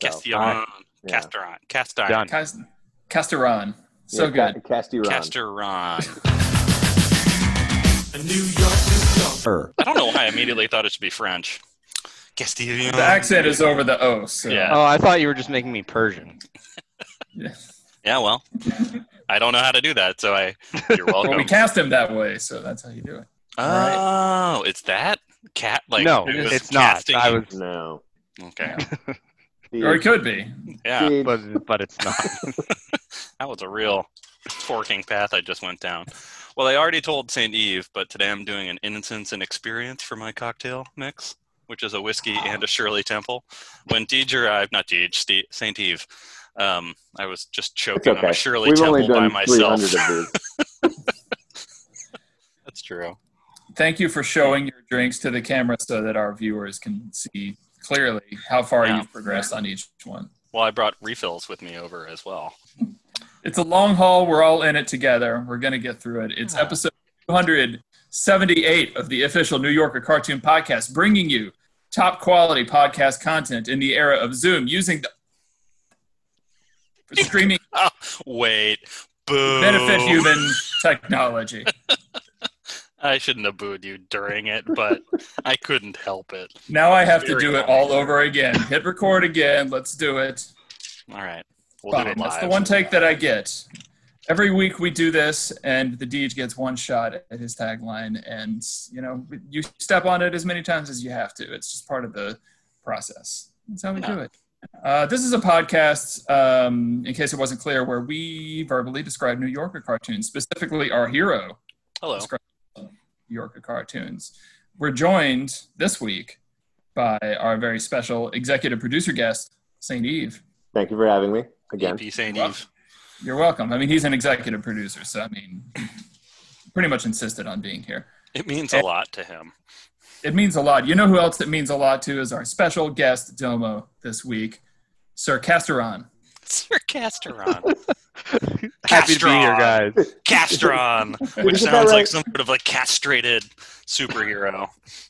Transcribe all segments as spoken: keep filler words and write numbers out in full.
Castellan. Yeah. Castellan. Castellan. Done. Cast- Casteron. So Yeah, good. Ca- Castellan. Castellan. A New York, New York. I don't know why I immediately thought it should be French. Castellan. The accent is over the O. So. Yeah. Oh, I thought you were just making me Persian. Yeah. Yeah, well, I don't know how to do that, so I. You're welcome. Well, we cast him that way, so that's how you do it. Oh, it's that cat? Like no, it was it's not. casting I you? was, No. Okay. Or it could be. Yeah, Dude. but but it's not. that was a real forking path I just went down. Well, I already told Saint Eve, but today I'm doing an Innocence and Experience for my cocktail mix, which is a whiskey and a Shirley Temple. When Deej arrived, not Deej, Steve, Saint Eve, um, I was just It's choking okay. on a Shirley We've only Temple by done myself. three hundred of these. That's true. Thank you for showing your drinks to the camera so that our viewers can see clearly how far Yeah. you've progressed on each one. Well, I brought refills with me over as well. It's a long haul. We're all in it together. We're going to get through it. It's episode two hundred seventy-eight of the official New Yorker Cartoon Podcast, bringing you top quality podcast content in the era of Zoom using the for streaming Oh, wait. Boo. benefit human technology. I shouldn't have booed you during it, but I couldn't help it. Now I have to Very do it all over again. Hit record again. Let's do it. All right. We'll do Fine. it That's live. the one take that I get. Every week we do this, and the Deej gets one shot at his tagline, and you know you step on it as many times as you have to. It's just part of the process. That's how we Yeah. do it. Uh, this is a podcast, um, in case it wasn't clear, where we verbally describe New Yorker cartoons, specifically our hero, Hello. describes New Yorker cartoons. We're joined this week by our very special executive producer guest, Saint Eve. Thank you for having me again. E P Saint You're Eve. You're welcome. I mean, he's an executive producer, so I mean, pretty much insisted on being here. It means a lot to him. It means a lot. You know who else it means a lot to is our special guest Domo this week, Sir Casteron. Sir Casteron. Happy to be here, guys. Castron, you which get that sounds right? like some sort of like castrated superhero.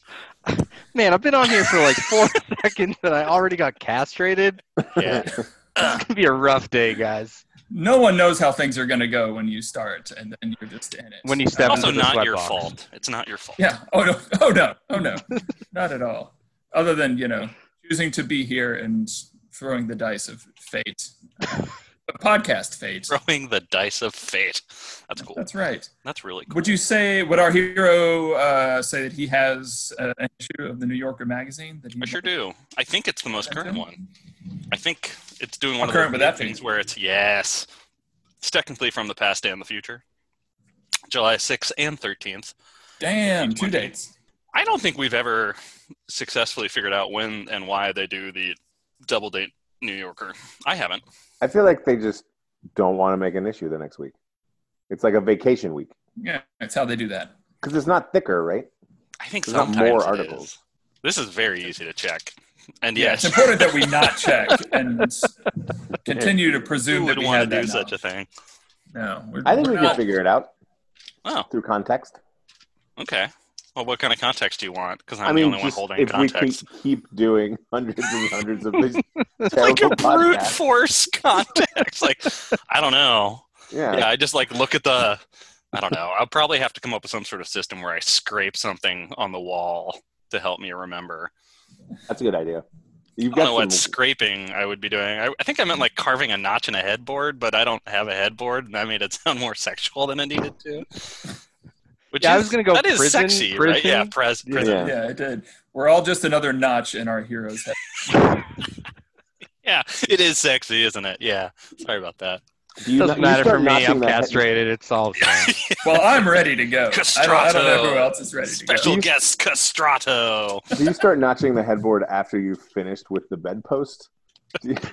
Man, I've been on here for like four seconds and I already got castrated. Yeah. It's gonna be a rough day, guys. No one knows how things are going to go when you start, and then you're just in it. When you step Also, into the not sweat your box. fault. It's not your fault. Yeah. Oh, no. Oh, no. Oh, no. Not at all. Other than, you know, choosing to be here and throwing the dice of fate. Uh, podcast fate. Throwing the dice of fate. That's cool. That's right. That's really cool. Would you say, would our hero uh, say that he has uh, an issue of the New Yorker magazine? That he I sure do. I think it's the most current one. I think it's doing one How of those current would that things be? where it's, yes. It's technically from the past and the future. July sixth and thirteenth. Damn, two dates. I don't think we've ever successfully figured out when and why they do the double date New Yorker. I haven't. I feel like they just don't want to make an issue the next week. It's like a vacation week Yeah, that's how they do that. because it's not thicker, right? I think There's not sometimes more it articles. is. This is very easy to check. And Yeah, yes, it's important that we not check and continue to presume who that would we want have to do that such a knowledge. thing? No, we're, I think we're we can not. figure it out Oh, through context. okay. Well, what kind of context do you want? Because I'm I the mean, only one just holding if context. we keep, keep doing hundreds and hundreds of these It's like terrible a brute podcasts. force context. Like, I don't know. Yeah. Yeah, I just like look at the. I don't know. I'll probably have to come up with some sort of system where I scrape something on the wall to help me remember. That's a good idea. You've I don't know got what some. scraping I would be doing. I, I think I meant like carving a notch in a headboard, but I don't have a headboard, and that made it sound more sexual than it needed to. Which Yeah, I is, was gonna go That is prison, sexy, right? Yeah, prison. pres, Yeah. prison. Yeah. Yeah, it did. We're all just another notch in our hero's head. Yeah, it is sexy, isn't it? Yeah. Sorry about that. Do you Doesn't not- you matter start for me. notching I'm the head- castrated. It's all the same. Well, I'm ready to go. I don't, I don't know Castrato. who else is ready to go. Special You- guest Castrato. Do you start notching the headboard after you've finished with the bedpost? Do you,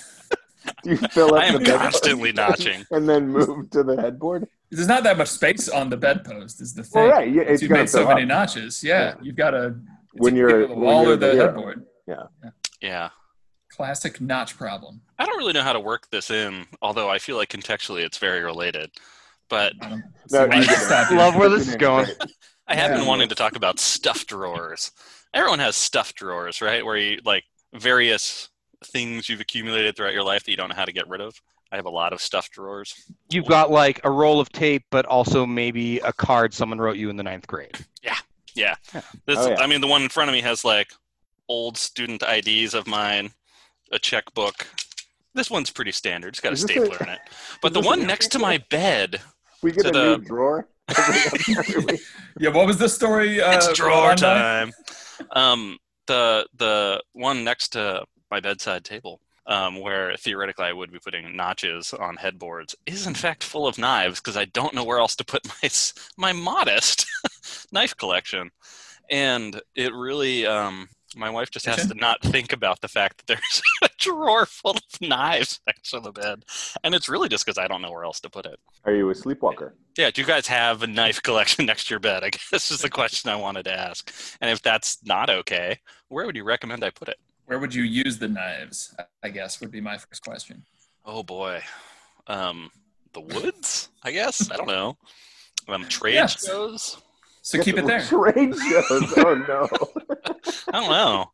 do you fill up I am the bedpost constantly notching. and then move to the headboard? There's not that much space on the bedpost, is the thing. Well, right. Yeah, it's You've gonna made so fill many up. notches. Yeah, Yeah. you've got to When you're- the when wall you're or the the hero. headboard. Yeah. Classic notch problem. I don't really know how to work this in, although I feel like contextually it's very related. But Um, No, so why you not get it. stop you? Love where this is going. I have Yeah. been wanting to talk about stuffed drawers. Everyone has stuffed drawers, right? Where you like various things you've accumulated throughout your life that you don't know how to get rid of. I have a lot of stuffed drawers. You've got like a roll of tape, but also maybe a card someone wrote you in the ninth grade. Yeah. Yeah. This, Oh, yeah. I mean, the one in front of me has like old student I Ds of mine, a checkbook. This one's pretty standard. It's got a Is this stapler a- in it. But is the this one a- next to my bed, We get To a the- new drawer. every- every week. Yeah, what was the story? Uh, it's drawer Rolando? time. Um, the the one next to my bedside table, um, where theoretically I would be putting notches on headboards, is in fact full of knives because I don't know where else to put my s- my modest knife collection, and it really. Um, my wife just has to not think about the fact that there's a drawer full of knives next to the bed, and it's really just because I don't know where else to put it. Are you a sleepwalker? Yeah, do you guys have a knife collection next to your bed? I guess is the question I wanted to ask. And if that's not okay, where would you recommend I put it? Where would you use the knives? I guess would be my first question. Oh boy, um, the woods? I guess I don't know. Um, trade Yes. shows? So keep it there. Trade shows. Oh no. I don't know.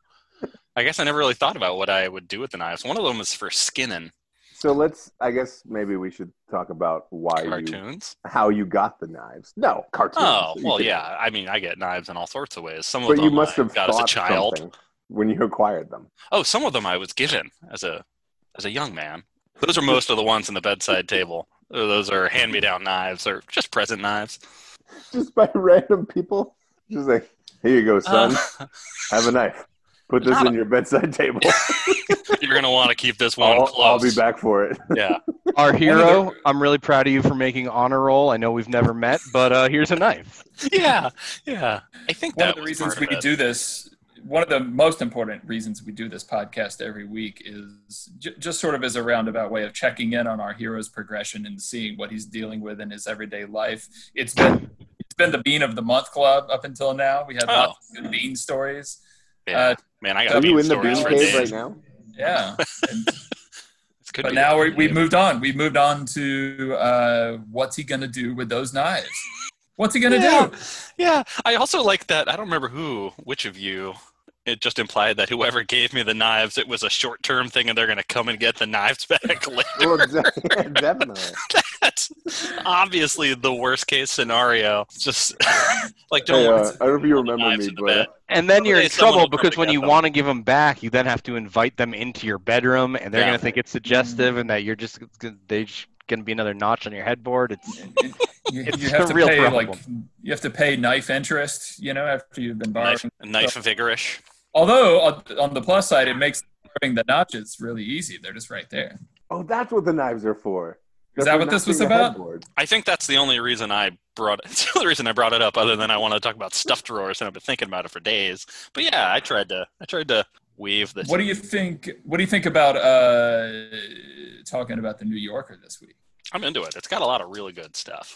I guess I never really thought about what I would do with the knives. One of them is for skinning So let's. I guess maybe we should talk about why you, cartoons. how you got the knives. No cartoons. Oh You well, could- yeah. I mean, I get knives in all sorts of ways. Some of But them you must I have got as a thought child. something when you acquired them. Oh, some of them I was given as a as a young man. Those are most of the ones in the bedside table. Those are hand-me-down knives or just present knives. Just by random people. Just like, here you go, son. Uh, Have a knife. Put this Not- in your bedside table. you're gonna want to keep this one I'll, close. I'll be back for it. Yeah. Our hero, I'm really proud of you for making honor roll. I know we've never met, but uh, here's a knife. Yeah. Yeah. I think One that of the was reasons part we of it. do this, one of the most important reasons we do this podcast every week is j- just sort of as a roundabout way of checking in on our hero's progression and seeing what he's dealing with in his everyday life. It's been it's been the Bean of the Month Club up until now. We had Oh. lots of good bean stories. Yeah. Uh, Man, I got Are bean you in the stories bean for cave days. right now? Yeah. And, This could but be now the we, bean we've cave. moved on. We've moved on to uh, what's he going to do with those knives? What's he going to Yeah. do? Yeah. I also like that. I don't remember who, which of you. It just implied that whoever gave me the knives, it was a short-term thing, and they're going to come and get the knives back later. Well, exa- yeah, definitely. That's obviously the worst-case scenario. Just like Hey, don't. uh, I don't know if you put the remember knives me, in the but bed. And then you're in Someday someone trouble will come because to when get you them. want to give them back, you then have to invite them into your bedroom, and they're Yeah. going to think it's suggestive and that you're just they're just going to be another notch on your headboard. It's You, It's you have a to real pay problem. like you have to pay knife interest, you know, after you've been borrowing. Knife, knife vigorish. Although on, on the plus side, it makes having the notches really easy. They're just right there. oh, that's what the knives are for. They're Is that for what this was notching the about? headboard. I think that's the only reason I brought it's the only reason I brought it up, other than I want to talk about stuffed drawers, and I've been thinking about it for days. But yeah, I tried to I tried to weave this. What do you think? What do you think about uh, talking about the New Yorker this week? I'm into it. It's got a lot of really good stuff.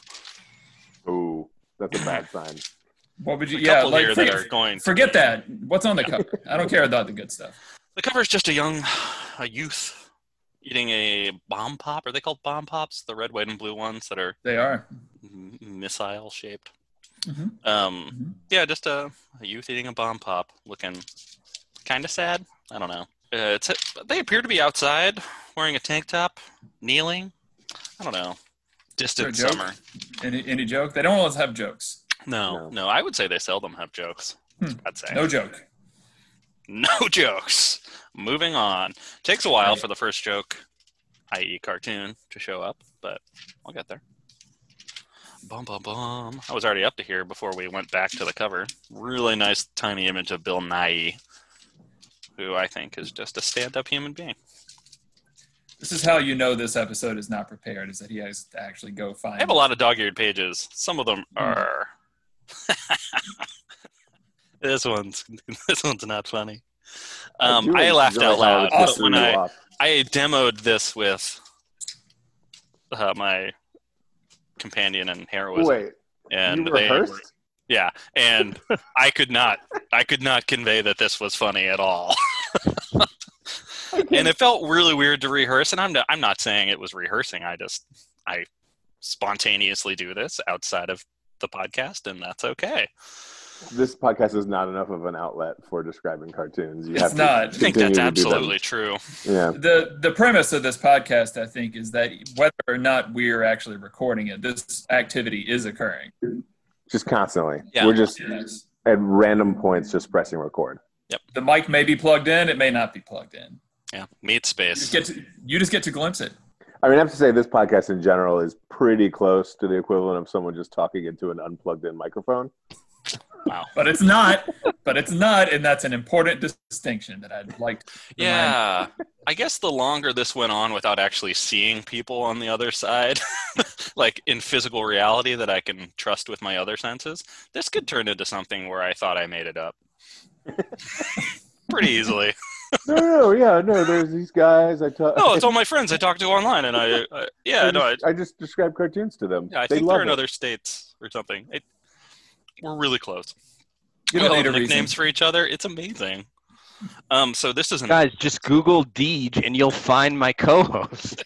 Ooh, that's a bad sign. What would you? A Yeah, couple like here forget, that are going. to forget be- that. What's on the cover? I don't care about the good stuff. The cover is just a young, a youth eating a bomb pop. Are they called bomb pops? The red, white, and blue ones that are They are. missile shaped. Mhm. Um, Mhm. yeah, just a, a youth eating a bomb pop, looking kind of sad. I don't know. Uh, it's they appear to be outside, wearing a tank top, kneeling. I don't know. Distant Is there a joke? summer. Any any joke? They don't always have jokes. No, No. no, I would say they seldom have jokes. Hmm. I'd say No joke. no jokes. Moving on. Takes a while Right. for the first joke, that is cartoon, to show up, but I'll get there. Bum, bum, bum. I was already up to here before we went back to the cover. Really nice tiny image of Bill Nye, who I think is just a stand-up human being. This is how you know this episode is not prepared, is that he has to actually go find. I have a lot of dog-eared pages. Some of them are. this one's this one's not funny. Um, do I laughed enjoy out how loud it but threw when you I off. I demoed this with uh, my companion in heroism, Wait, and you they were, rehearsed? yeah, and I could not I could not convey that this was funny at all. And it felt really weird to rehearse, and I'm not, I'm not saying it was rehearsing. I just I spontaneously do this outside of the podcast, and that's okay. this podcast is not enough of an outlet for describing cartoons. You It's have to not. I think that's continue to do them. absolutely true. Yeah. The the premise of this podcast, I think, is that whether or not we're actually recording it, this activity is occurring. Just constantly. Yeah. We're just Yes. at random points just pressing record. The mic may be plugged in, it may not be plugged in. Yeah, meat You just space. get to, you just get to glimpse it. I mean, I have to say this podcast in general is pretty close to the equivalent of someone just talking into an unplugged in microphone. Wow. But it's not. But it's not, and that's an important distinction that I'd like to remind. Yeah, I guess the longer this went on without actually seeing people on the other side, like in physical reality that I can trust with my other senses, this could turn into something where I thought I made it up pretty easily. No, no, no, yeah, no. There's these guys. I talk. No, it's all my friends I talk to online, and I, I yeah, I no, I, just, I just describe cartoons to them. yeah, I they think love they're in it. other states or something. It, we're really close. You We don't all need have a reason. nicknames for each other. It's amazing. Um, so this is an Guys, just Google Deej and you'll find my co-host.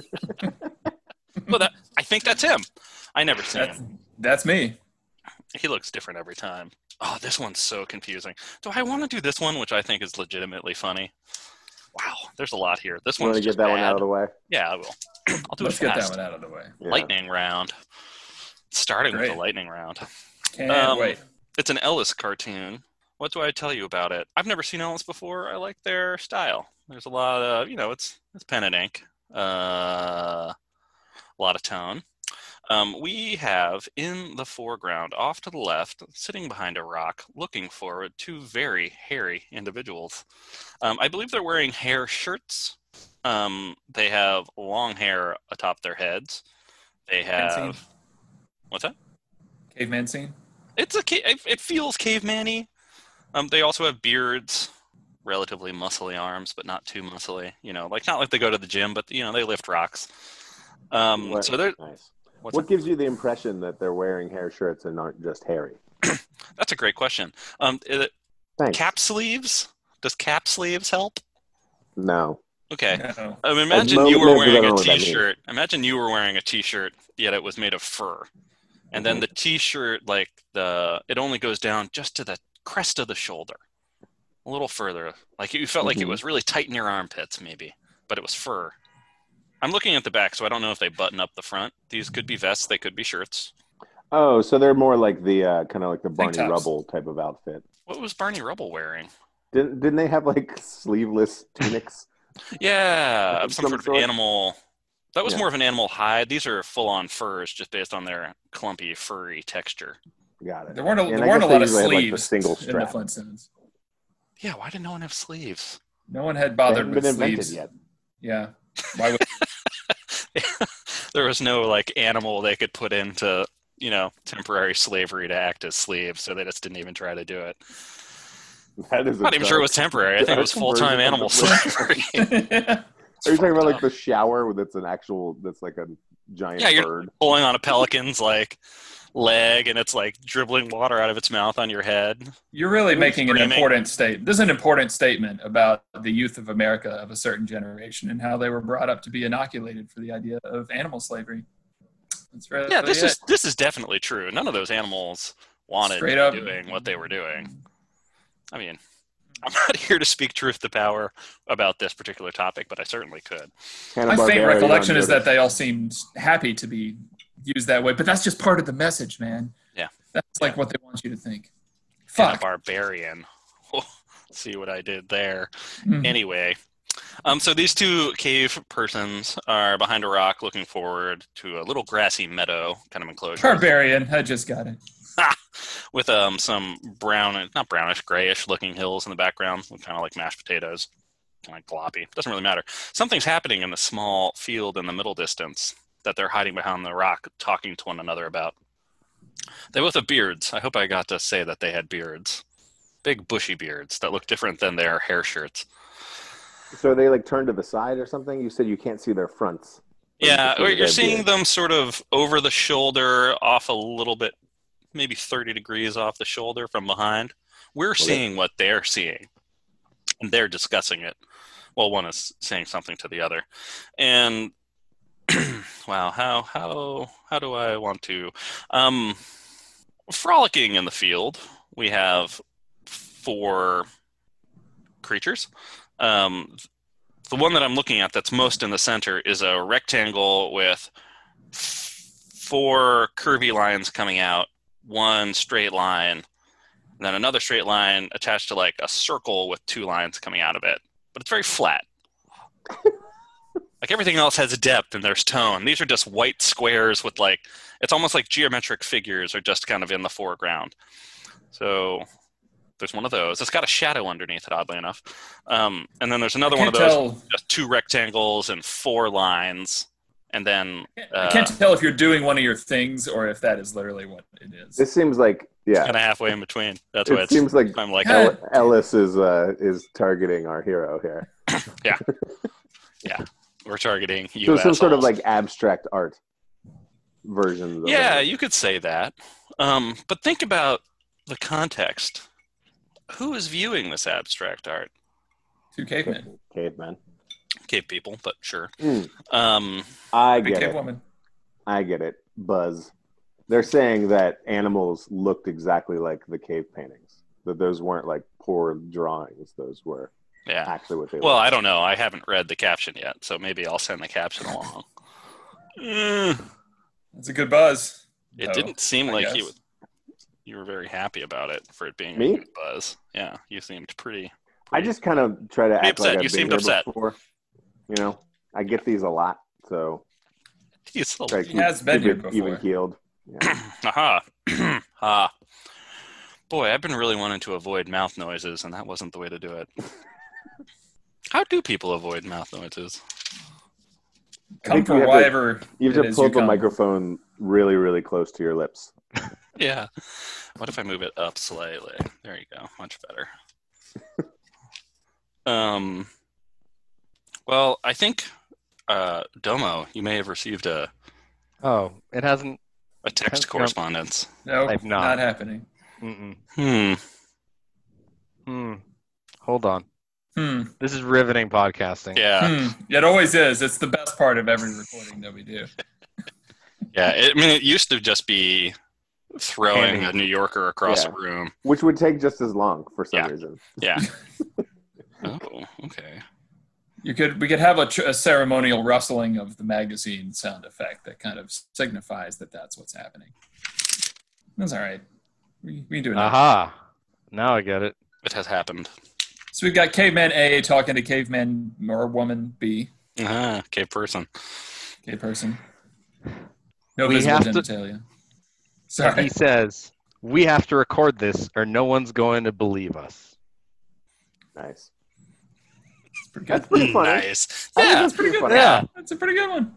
well, that, I think that's him. I never seen That's, him. that's me. He looks different every time. Oh, this one's so confusing. Do I want to do this one, which I think is legitimately funny? Wow, there's a lot here. This Want one's to get just that bad. one out of the way? Yeah, I will. I'll do Let's it get fast. that one out of the way. Yeah. Lightning round. Starting with Great. the lightning round. Can't Um, wait. It's an Ellis cartoon. What do I tell you about it? I've never seen Ellis before. I like their style. There's a lot of, you know, it's it's pen and ink. Uh, a lot of tone. Um, we have in the foreground, off to the left, sitting behind a rock, looking forward, two very hairy individuals. Um, I believe they're wearing hair shirts. Um, they have long hair atop their heads. They Caveman scene. have what's that? Caveman scene. It's a ca- it it feels caveman-y. Um, they also have beards, relatively muscly arms, but not too muscly. You know, like not like they go to the gym, but you know they lift rocks. Um, What- so they're nice. what's What that? gives you the impression that they're wearing hair shirts and aren't just hairy? That's a great question. Um, it, Thanks. cap sleeves? Does cap sleeves help? No. Okay. No. Um, imagine mo- you were maybe I wearing don't know a what that means. t-shirt. Imagine you were wearing a t-shirt, yet it was made of fur, and then Mhm. the t-shirt, like the, it only goes down just to the crest of the shoulder, a little further. Like you felt like it Mhm. was really tight in your armpits, maybe, but it was fur. I'm looking at the back, so I don't know if they button up the front. These could be vests, they could be shirts. Oh, so they're more like the uh, kind of like the Barney tops. Rubble type of outfit. What was Barney Rubble wearing? Didn't didn't they have like sleeveless tunics? Yeah, Of some, some sort of sort? animal. That was Yeah. more of an animal hide. These are full-on furs, just based on their clumpy, furry texture. Got it. There weren't a, And there I weren't a guess they lot of usually have, like, the sleeves single in the strap. Flintstones. Yeah, why did no one have sleeves? No one had They bothered haven't with been invented sleeves. yet. Yeah. Why would There was no like animal they could put into, you know, temporary slavery to act as slaves, so they just didn't even try to do it. That is. I'm not even sure it was temporary. I think it was dark full-time version of animal the slavery. Are you talking about like up. the shower that's an actual that's like a giant Yeah, you're- bird? Pulling on a pelican's like leg, and it's like dribbling water out of its mouth on your head. You're really making an Screaming. important statement. This is an important statement about the youth of America of a certain generation and how they were brought up to be inoculated for the idea of animal slavery. That's right. Yeah, this is this is definitely true. None of those animals wanted Straight to up. be doing what they were doing. I mean, I'm not here to speak truth to power about this particular topic, but I certainly could. My faint Hanna-Barbera, recollection you're is on that they all seemed happy to be used that way, but that's just part of the message, man. Yeah. That's like what they want you to think. Fuck. Barbarian. See what I did there. Mhm. Anyway, um, so these two cave persons are behind a rock looking forward to a little grassy meadow kind of enclosure Barbarian. I just got it. with um, some brown, not brownish, grayish looking hills in the background, kind of like mashed potatoes, like gloppy. Doesn't really matter. Something's happening in the small field in the middle distance that they're hiding behind the rock, talking to one another about. They both have beards. I hope I got to say that they had beards. Big bushy beards that look different than their hair shirts. So are they like turned to the side or something? You said you can't see their fronts. Or you Yeah, just see or their you're seeing beard? them sort of over the shoulder, off a little bit, maybe thirty degrees off the shoulder from behind. We're Okay. seeing what they're seeing, and they're discussing it. Well, one is saying something to the other. And wow, how how how do I want to um frolicking in the field we have four creatures. Um, the one that I'm looking at that's most in the center is a rectangle with four curvy lines coming out, one straight line, and then another straight line attached to like a circle with two lines coming out of it. But it's very flat. Like everything else has depth and there's tone. These are just white squares with like, it's almost like geometric figures are just kind of in the foreground. So there's one of those. It's got a shadow underneath it, oddly enough. Um, and then there's another one of those, Tell, just two rectangles and four lines. And then uh, I can't tell if you're doing one of your things or if that is literally what it is. This seems like yeah. kind of halfway in between. That's why It it's, seems like I'm like, Yeah. El- Ellis is uh, is targeting our hero here. yeah, we're targeting you. So some sort of assholes. like abstract art versions. Of Yeah, it. you could say that. Um, but think about the context. Who is viewing this abstract art? Two cavemen. Caveman. Cave people, but sure. Mm, Um, I Big get cave it. woman. I get it. Buzz. They're saying that animals looked exactly like the cave paintings. That those weren't like poor drawings. Those were yeah. actually what they Well, were. I don't know. I haven't read the caption yet, so maybe I'll send the caption along. Mm, That's a good buzz. it though, didn't seem I like guess. you you were very happy about it for it being Me? a good buzz. Yeah, you seemed pretty. I just kind of try to Pretty act like upset. I've You been seemed here upset. before. You know, I get these a lot, so He's so try to He keep, has been keep here it before. even keeled. Yeah. Aha. ah. Boy, I've been really wanting to avoid mouth noises, and that wasn't the way to do it. How do people avoid mouth noises? I Come think for you have to- whatever You it have to is pull you the come. microphone really, really close to your lips. Yeah. What if I move it up slightly? There you go. Much better. um. Well, I think uh, Domo, you may have received a, Oh, it hasn't. a text Hasn't come- correspondence. No, I've not. not happening. Mm-mm. Hmm. Hmm. Hold on. Hmm. This is riveting podcasting. Yeah. Hmm. It always is. It's the best part of every recording that we do. Yeah. It, I mean, it used to just be throwing Handing. a New Yorker across Yeah. a room. Which would take just as long for some Yeah. reason. Yeah. Oh, okay. You could we could have a, tr- a ceremonial rustling of the magazine sound effect that kind of signifies that that's what's happening. That's all right. We we can do it. now. Aha. Now I get it. It has happened. So we've got Caveman A talking to Caveman or Woman B, Uh-huh. Cave person. gay person. No We visible have to- genitalia. And Sorry. he says, "We have to record this, or no one's going to believe us." Nice. Pretty That's good. pretty funny. Nice. I think Yeah. that's pretty good. funny. Yeah. That's a pretty good one.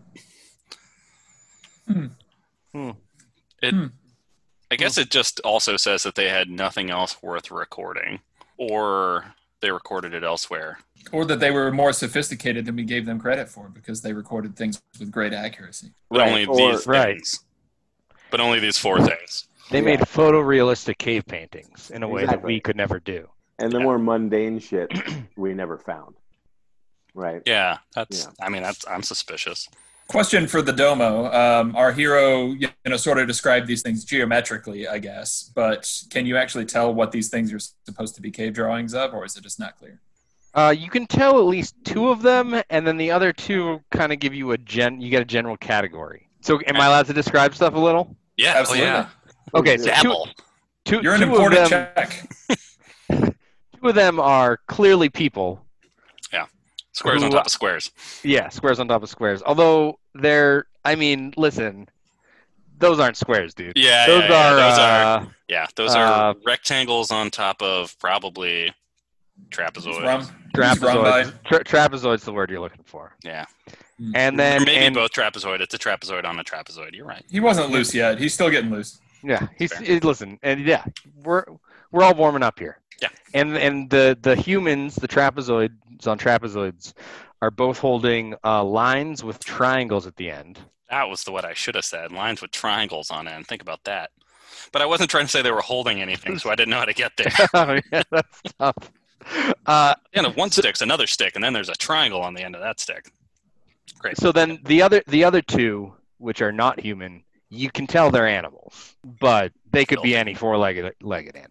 Hmm. It, Hmm. I guess it just also says that they had nothing else worth recording, or they recorded it elsewhere. Or that they were more sophisticated than we gave them credit for because they recorded things with great accuracy. But Right, only or- these Right. things. But only these four things. They Yeah. made photorealistic cave paintings in a way that Exactly. we could never do. And the Yeah. more mundane shit we never found. Right. Yeah, that's. Yeah. I mean, that's. I'm suspicious. Question for the Domo. Um, our hero, you know, sort of described these things geometrically, I guess, but can you actually tell what these things are supposed to be cave drawings of, or is it just not clear? Uh, you can tell at least two of them, and then the other two kind of give you a gen. You get a general category. So, am I allowed to describe stuff a little? Yeah. Absolutely. Oh, yeah. Okay, It's so two, apple. two, You're an two important of them, check. two of them are clearly people. Squares on Who- top of squares. Yeah, squares on top of squares. Although they're, I mean, listen, those aren't squares, dude. Yeah. Those yeah, yeah, are, Those are. uh, Yeah. Those uh, are rectangles on top of probably trapezoids. Rum, who's run by? trapezoids. Tra- trapezoid's the word you're looking for. Yeah. And Or then, maybe and, both trapezoid. It's a trapezoid on a trapezoid. You're right. He wasn't loose yet. He's still getting loose. yeah, he's Fair. he- listen, and yeah, we're we're all warming up here. Yeah. And and the the humans, the trapezoids on trapezoids, are both holding uh, lines with triangles at the end. That was the what I should have said. Lines with triangles on end. Think about that. But I wasn't trying to say they were holding anything, so I didn't know how to get there. Oh, yeah, that's tough. Uh, And if one stick's another stick, and then there's a triangle on the end of that stick. Great. so then the other the other two, which are not human, you can tell they're animals, but they could be Filthy. any four-legged legged animal.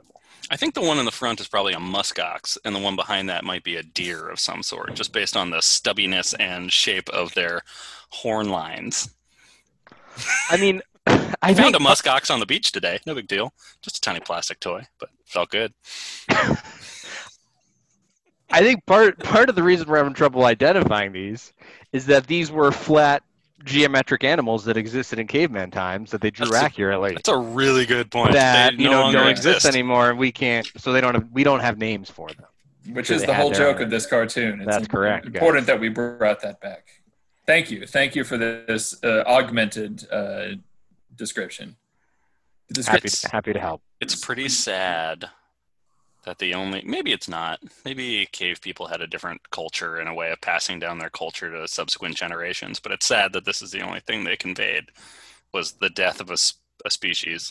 I think the one in the front is probably a muskox, and the one behind that might be a deer of some sort, just based on the stubbiness and shape of their horn lines. I mean, I, I found think a muskox on the beach today. No big deal. Just a tiny plastic toy, but felt good. I think part part of the reason we're having trouble identifying these is that these were flat geometric animals that existed in caveman times that they drew That's a- accurately. That's a really good point. that They you no know longer don't exist anymore, and we can't. So they don't have. We don't have names for them. Which So is they the had whole their joke own. of this cartoon. It's That's im- correct, important that we brought that back. Thank you. Thank you for this uh, augmented uh, description. The Happy It's- happy to help. It's pretty sad that the only maybe it's not. Maybe cave people had a different culture and a way of passing down their culture to subsequent generations. But it's sad that this is the only thing they conveyed was the death of a, s- a species.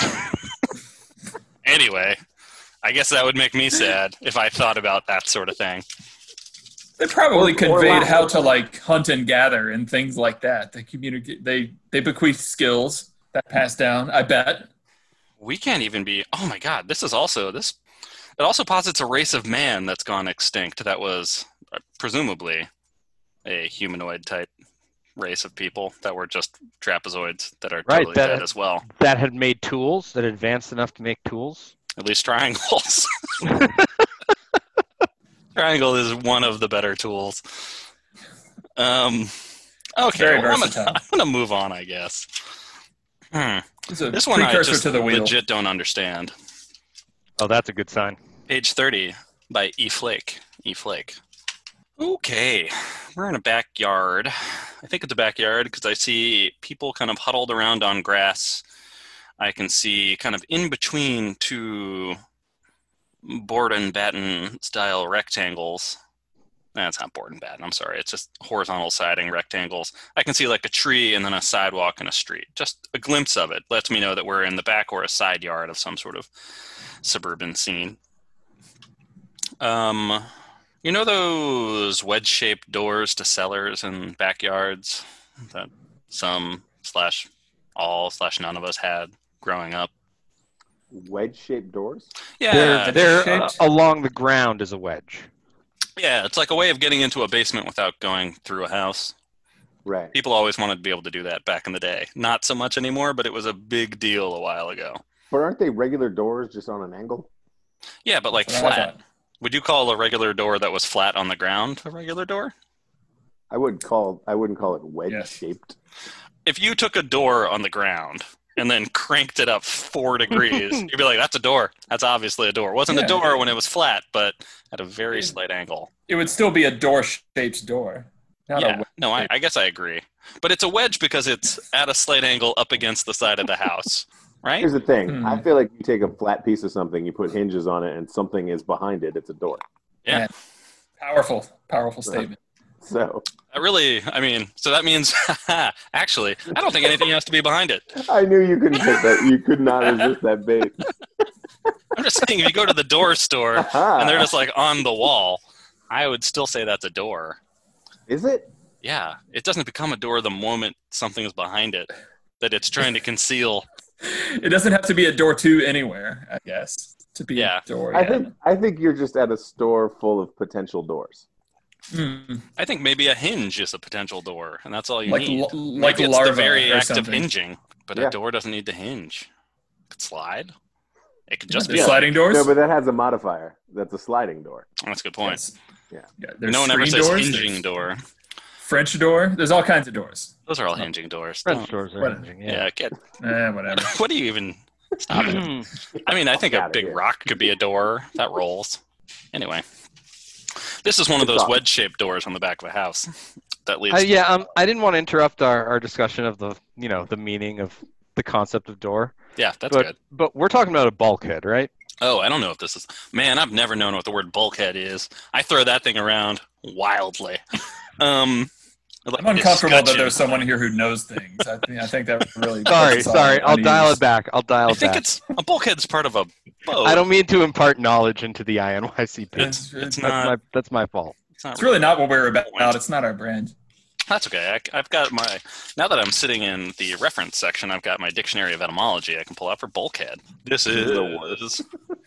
Anyway, I guess that would make me sad if I thought about that sort of thing. They probably Or- or conveyed lack how of- to like hunt and gather and things like that. They communicate. They they bequeath skills that pass down. I bet. We can't even be. Oh my God! This is also this. It also posits a race of man that's gone extinct. That was uh, presumably a humanoid type race of people that were just trapezoids that are Right, totally that- dead as well. That had made tools that advanced enough to make tools. At least triangles. Triangle is one of the better tools. Um. Okay, Very well, I'm, versatile. gonna, I'm gonna move on, I guess. Hmm. It's a This one I precursor just to the wheel. legit don't understand. Oh, that's a good sign. Page thirty by E. Flake. E. Flake. Okay, we're in a backyard. I think it's a backyard because I see people kind of huddled around on grass. I can see kind of in between two board and batten style rectangles. That's not board and batten, I'm sorry. It's just horizontal siding rectangles. I can see like a tree and then a sidewalk and a street. Just a glimpse of it lets me know that we're in the back or a side yard of some sort of suburban scene. Um, you know those wedge-shaped doors to cellars and backyards that some slash all slash none of us had growing up? Wedge-shaped doors. Yeah, They're, they're uh, shaped? along the ground as a wedge. yeah. It's like a way of getting into a basement without going through a house. Right. People always wanted to be able to do that back in the day. Not so much anymore, but it was a big deal a while ago. But aren't they regular doors just on an angle? Yeah, but like That's what I flat. thought. Would you call a regular door that was flat on the ground a regular door? I would call. I wouldn't call it wedge-shaped. If you took a door on the ground and then cranked it up four degrees, you'd be like, that's a door. That's obviously a door. It wasn't Yeah. a door when it was flat, but at a very slight angle. It would still be a door-shaped door. Not Yeah, a no, I, I guess I agree. But it's a wedge because it's at a slight angle up against the side of the house, right? Here's the thing. Hmm. I feel like you take a flat piece of something, you put hinges on it, and something is behind it. It's a door. Yeah. powerful, powerful statement. So I really, I mean, so that means, actually, I don't think anything has to be behind it. I knew you couldn't take that. You could not resist that bait. I'm just saying, if you go to the door store and they're just like on the wall, I would still say that's a door. Is it? Yeah, it doesn't become a door the moment something is behind it that it's trying to conceal. It doesn't have to be a door to anywhere, I guess, to be Yeah. a door. I yeah. think. I think you're just at a store full of potential doors. Mm, I think maybe a hinge is a potential door, and that's all you like need. l- like Maybe it's larva the very or act of something. hinging, but Yeah. a door doesn't need to hinge. It could slide. It could Yeah, just there's be. A, sliding doors. No, but that has a modifier. That's a sliding door. that's a good point. Yes. Yeah. Yeah, there's No one ever screen says doors, hinging there's door. French door. There's all kinds of doors. Those are all hinging doors. French Don't- doors are What- hinging, Yeah, yeah. get. Eh, whatever. What do you even? Stop it. I mean, I think a Outta big here. rock could be a door. That rolls. Anyway, this is one of Good those thought. wedge-shaped doors on the back of a house that leads. Uh, to- yeah, um, I didn't want to interrupt our, our discussion of the you know the meaning of the concept of door, yeah, that's but good. but we're talking about a bulkhead, right? Oh, I don't know if this is. Man, I've never known what the word bulkhead is. I throw that thing around wildly. Um, like I'm uncomfortable that escutcheon. there's someone here who knows things. I think I think that really. Sorry, puts us all sorry. I'll unease. dial it back. I'll dial I it think back. it's a bulkhead's part of a boat. I don't mean to impart knowledge into the I N Y C P. It's, It's it's, That's not. my that's my fault. It's, not it's really not what we're about. It's not our brand. That's okay. I, I've got my. Now that I'm sitting in the reference section, I've got my dictionary of etymology I can pull out for bulkhead. This is The worst.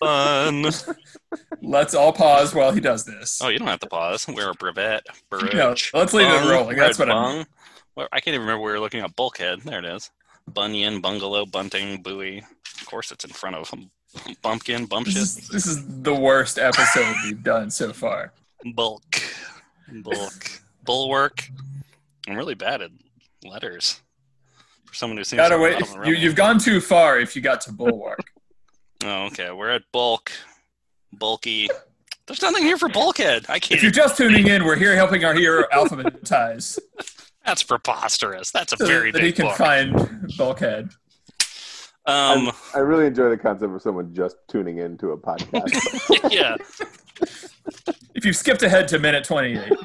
Fun. Let's all pause while he does this. Oh, you don't have to pause. Wear a brevet. Barrage. No, let's leave it Bung, rolling. That's red what I'm- bung. Well, I can't even remember we were looking at bulkhead. There it is. Bunyan, bungalow, bunting, buoy. Of course, it's in front of him. Bumpkin, bump This shit. is, this is the worst episode we've done so far. Bulk. Bulk. Bulwark. I'm really bad at letters. For someone who seems Gotta like a wait. lot If of you, them you've gone too far if you got to Bulwark. Oh, okay. We're at bulk. Bulky. There's nothing here for bulkhead. I can't. If you're just tuning in, we're here helping our hero alphabetize That's preposterous. That's a so very that he big can book. find Bulkhead. Um, I really enjoy the concept of someone just tuning into a podcast. yeah. If you've skipped ahead to minute twenty-eight,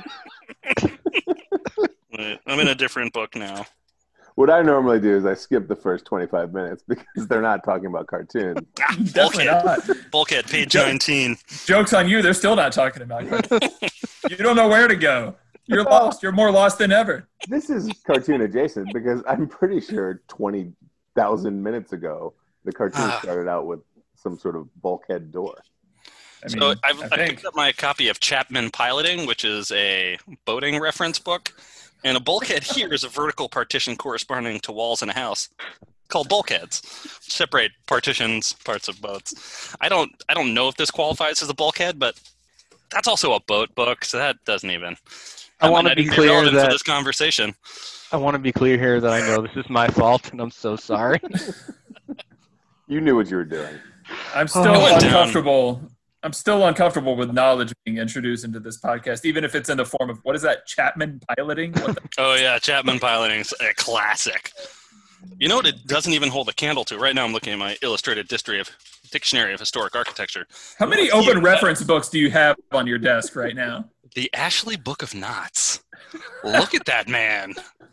Wait, I'm in a different book now. What I normally do is I skip the first twenty-five minutes because they're not talking about cartoons. definitely Bulkhead. not. Bulkhead, page Joke. nineteen. Joke's on you. They're still not talking about it. You don't know where to go. You're lost. You're more lost than ever. This is cartoon adjacent because I'm pretty sure twenty thousand minutes ago the cartoon Ah. started out with some sort of bulkhead door. I mean, So I've, I I think picked up my copy of Chapman Piloting, which is a boating reference book. And a bulkhead here is a vertical partition corresponding to walls in a house called bulkheads. Separate partitions, parts of boats. I don't I don't know if this qualifies as a bulkhead, but that's also a boat book, so that doesn't even. I that might want to not be even clear relevant for that this conversation. I want to be clear here that I know this is my fault, and I'm so sorry. You knew what you were doing. I'm still I went down. uncomfortable. I'm still uncomfortable with knowledge being introduced into this podcast, even if it's in the form of what is that? Chapman piloting? What the, Oh yeah, Chapman Piloting's a classic. You know what it doesn't even hold a candle to? Right now I'm looking at my illustrated dictionary of, dictionary of historic architecture. how many Look open here. reference books do you have on your desk right now? The Ashley Book of Knots. Look at that man.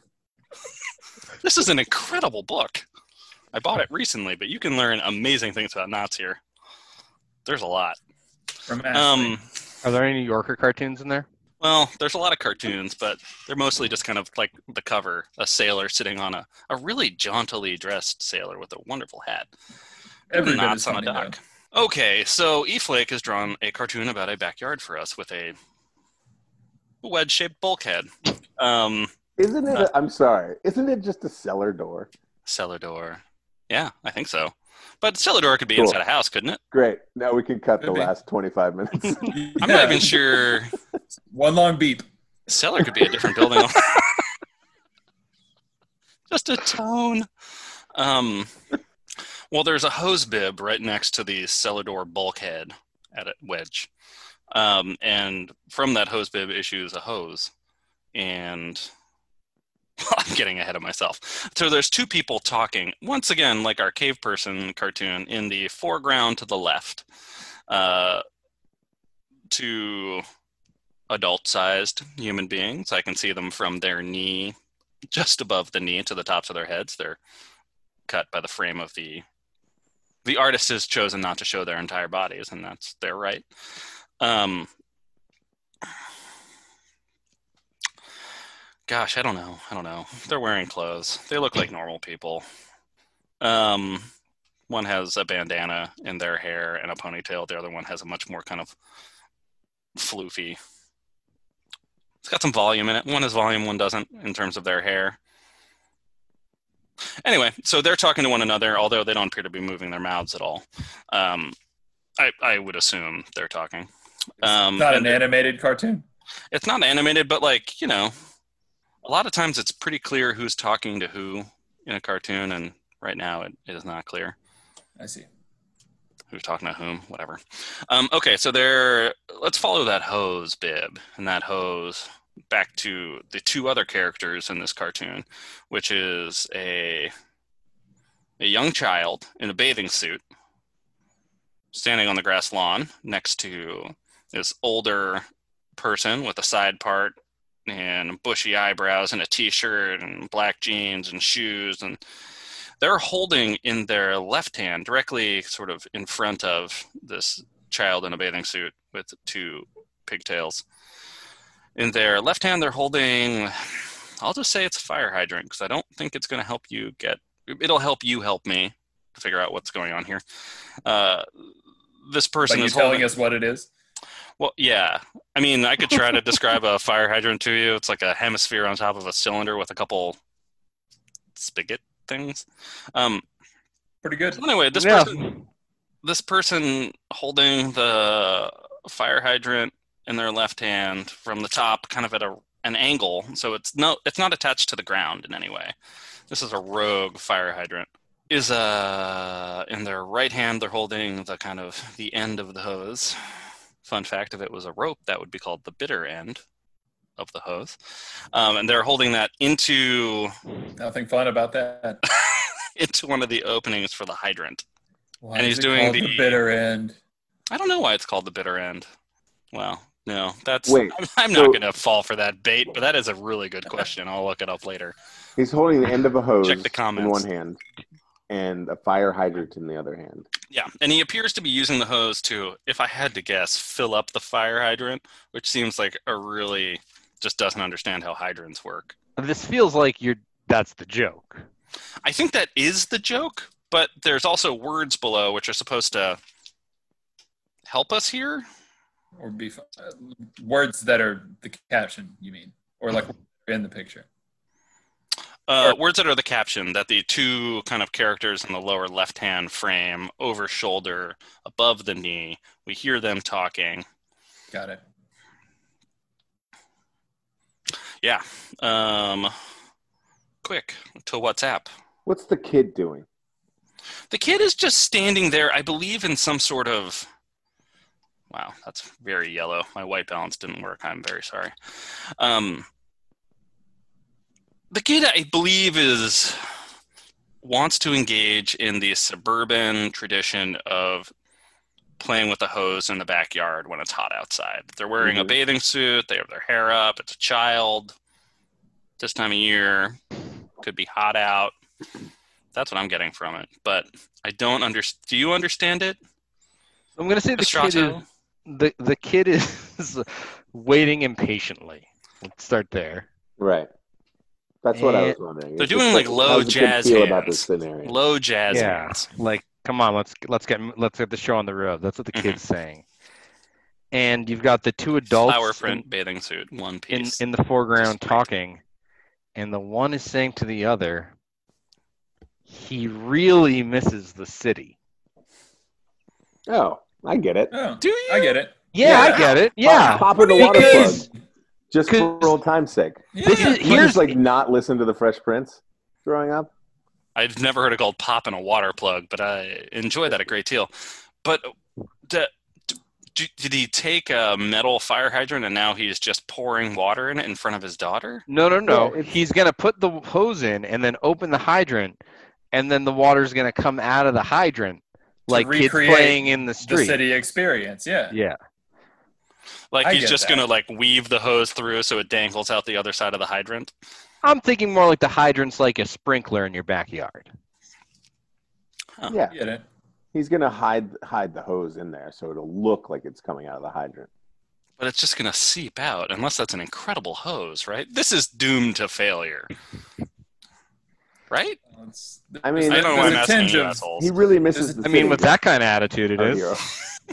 This is an incredible book. I bought it recently, but you can learn amazing things about knots here. There's a lot. From Ashley. Um, Are there any New Yorker cartoons in there? well, there's a lot of cartoons, but they're mostly just kind of like the cover, a sailor sitting on a, a really jauntily dressed sailor with a wonderful hat. Every bit knots is on a funny, though. dock. Okay, so E-Flake has drawn a cartoon about a backyard for us with a wedge-shaped bulkhead. Um, Isn't it? A, I'm sorry. Isn't it just a cellar door? cellar door. Yeah, I think so. But cellar door could be Cool. inside a house, couldn't it? Great. Now we can cut Could the be. last twenty-five minutes. I'm Yeah. not even sure. One long beep. Cellar could be a different building. Just a tone. Um, well, there's a hose bib right next to the cellar door bulkhead at a wedge. Um, and from that hose bib issues a hose. And I'm getting ahead of myself. So there's two people talking. Once again, like our cave person cartoon, in the foreground to the left. Uh, two adult-sized human beings. I can see them from their knee, just above the knee, to the tops of their heads. They're cut by the frame of the... The artist has chosen not to show their entire bodies, and that's their right. Um, gosh, I don't know. I don't know. They're wearing clothes. They look like normal people. Um, one has a bandana in their hair and a ponytail. The other one has a much more kind of floofy. It's got some volume in it. One has volume, one doesn't, in terms of their hair. Anyway, so they're talking to one another, although they don't appear to be moving their mouths at all. Um, I, I would assume they're talking. Um, Not and an animated cartoon. it's not animated, but like, you know, a lot of times it's pretty clear who's talking to who in a cartoon, and right now it, it is not clear I see. who's talking to whom, whatever. Um, okay, so there, let's follow that hose bib, and that hose back to the two other characters in this cartoon, which is a a young child in a bathing suit standing on the grass lawn next to this older person with a side part and bushy eyebrows and a t-shirt and black jeans and shoes, and they're holding in their left hand, directly sort of in front of this child in a bathing suit with two pigtails. In their left hand, they're holding, I'll just say it's a fire hydrant, because I don't think it's going to help you get, it'll help you help me to figure out what's going on here. Uh, this person Like you is telling holding us what it is? Well, yeah. I mean, I could try to describe a fire hydrant to you. It's like a hemisphere on top of a cylinder with a couple spigot things. Um, Pretty good. so anyway, this Yeah. person, this person holding the fire hydrant in their left hand from the top, kind of at a an angle. So it's no, it's not attached to the ground in any way. This is a rogue fire hydrant. Is uh in their right hand, they're holding the kind of the end of the hose. Fun fact, if it was a rope, that would be called the bitter end of the hose. Um, and they're holding that into Nothing fun about that. into one of the openings for the hydrant. Why And is he's it doing called the- the bitter end. I don't know why it's called the bitter end. Well, no, that's Wait, I'm, I'm so- not going to fall for that bait, but that is a really good question. I'll look it up later. He's holding the end of a hose Check the in comments. one hand and a fire hydrant in the other hand. Yeah, and he appears to be using the hose to, if I had to guess, fill up the fire hydrant, which seems like a really just doesn't understand how hydrants work. This feels like you're. That's the joke. I think that is the joke, but there's also words below which are supposed to help us here. Or be uh, words that are the caption, you mean? Or like in the picture. Uh, words that are the caption, that the two kind of characters in the lower left-hand frame, over shoulder, above the knee, we hear them talking. Got it. Yeah. Um, quick, to WhatsApp. What's the kid doing? The kid is just standing there, I believe, in some sort of... Wow, that's very yellow. My white balance didn't work. I'm very sorry. Um, the kid, I believe, is wants to engage in the suburban tradition of playing with a hose in the backyard when it's hot outside. They're wearing Mhm. a bathing suit. They have their hair up. It's a child. This time of year, could be hot out. That's what I'm getting from it. But I don't understand. Do you understand it? I'm gonna say the kid is Estrato? the the kid is waiting impatiently. Let's start there. Right. That's what I was And- wondering. They're It's just doing, like, low how's the kid jazz feel about this hands. scenario? Low jazz Yeah. hands. Like, come on, let's let's get let's get the show on the road. That's what the Mhm. kid's saying. And you've got the two adults Flower in, print bathing suit, one in piece. in the foreground Just- talking, and the one is saying to the other, he really misses the city. Oh, I get it. Oh, Do you? I get it. Yeah, Yeah. I get it. Yeah, Pop, pop in the water Because- plug. Just for 'cause- old time's sake. Yeah. This is Would you here's just like not listen to the Fresh Prince growing up? I've never heard it called pop in a water plug, but I enjoy that a great deal. But d- d- did he take a metal fire hydrant and now he's just pouring water in it in front of his daughter? no, no, no. Yeah, it's- He's gonna put the hose in and then open the hydrant, and then the water's gonna come out of the hydrant like kids recreate playing in the The street. city experience, yeah. Yeah. Like I he's get just that. gonna like weave the hose through so it dangles out the other side of the hydrant. I'm thinking more like the hydrant's like a sprinkler in your backyard. Oh. Yeah. Get it. He's gonna hide hide the hose in there so it'll look like it's coming out of the hydrant. But it's just gonna seep out unless that's an incredible hose, right? This is doomed to failure. Right? Well, it's- I mean, I don't know why there's I'm a asking tinge you of- assholes. He really misses Is it- the I mean, city, with that kind of attitude, it our is. hero.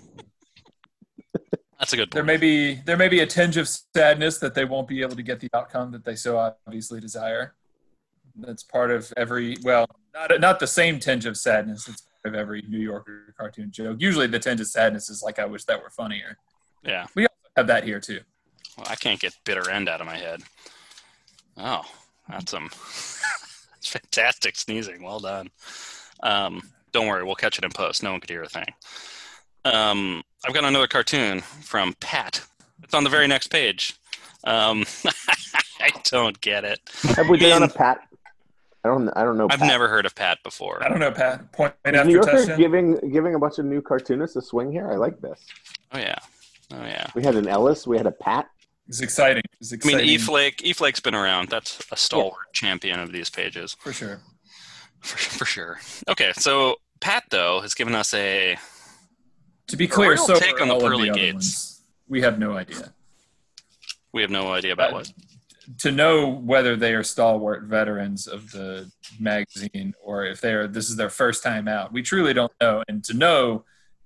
That's a good There point. may be there may be a tinge of sadness that they won't be able to get the outcome that they so obviously desire. That's part of every well, not not the same tinge of sadness. It's part of every New Yorker cartoon joke. Usually, the tinge of sadness is like, "I wish that were funnier." Yeah. Have that here too. Well, I can't get bitter end out of my head. Oh, that's some that's fantastic sneezing. Well done. Um, don't worry, we'll catch it in post. No one could hear a thing. Um, I've got another cartoon from Pat. It's on the very next page. Um, I don't get it. Have we been on a mean- Pat? I don't. I don't know. I've Pat. never heard of Pat before. I don't know, Pat. Point Is after New Yorker touchdown. giving giving a bunch of new cartoonists a swing here. I like this. Oh yeah, oh yeah. We had an Ellis. We had a Pat. It's exciting. It's I exciting mean, E Flake. E Flake's been around. That's a stalwart champion of these pages for sure. for, for sure. Okay, so Pat though has given us a To be clear, real so take are on the all of pearly other gates. ones. We have no idea. We have no idea about Uh, what. To know whether they are stalwart veterans of the magazine or if they're this is their first time out, we truly don't know. And to know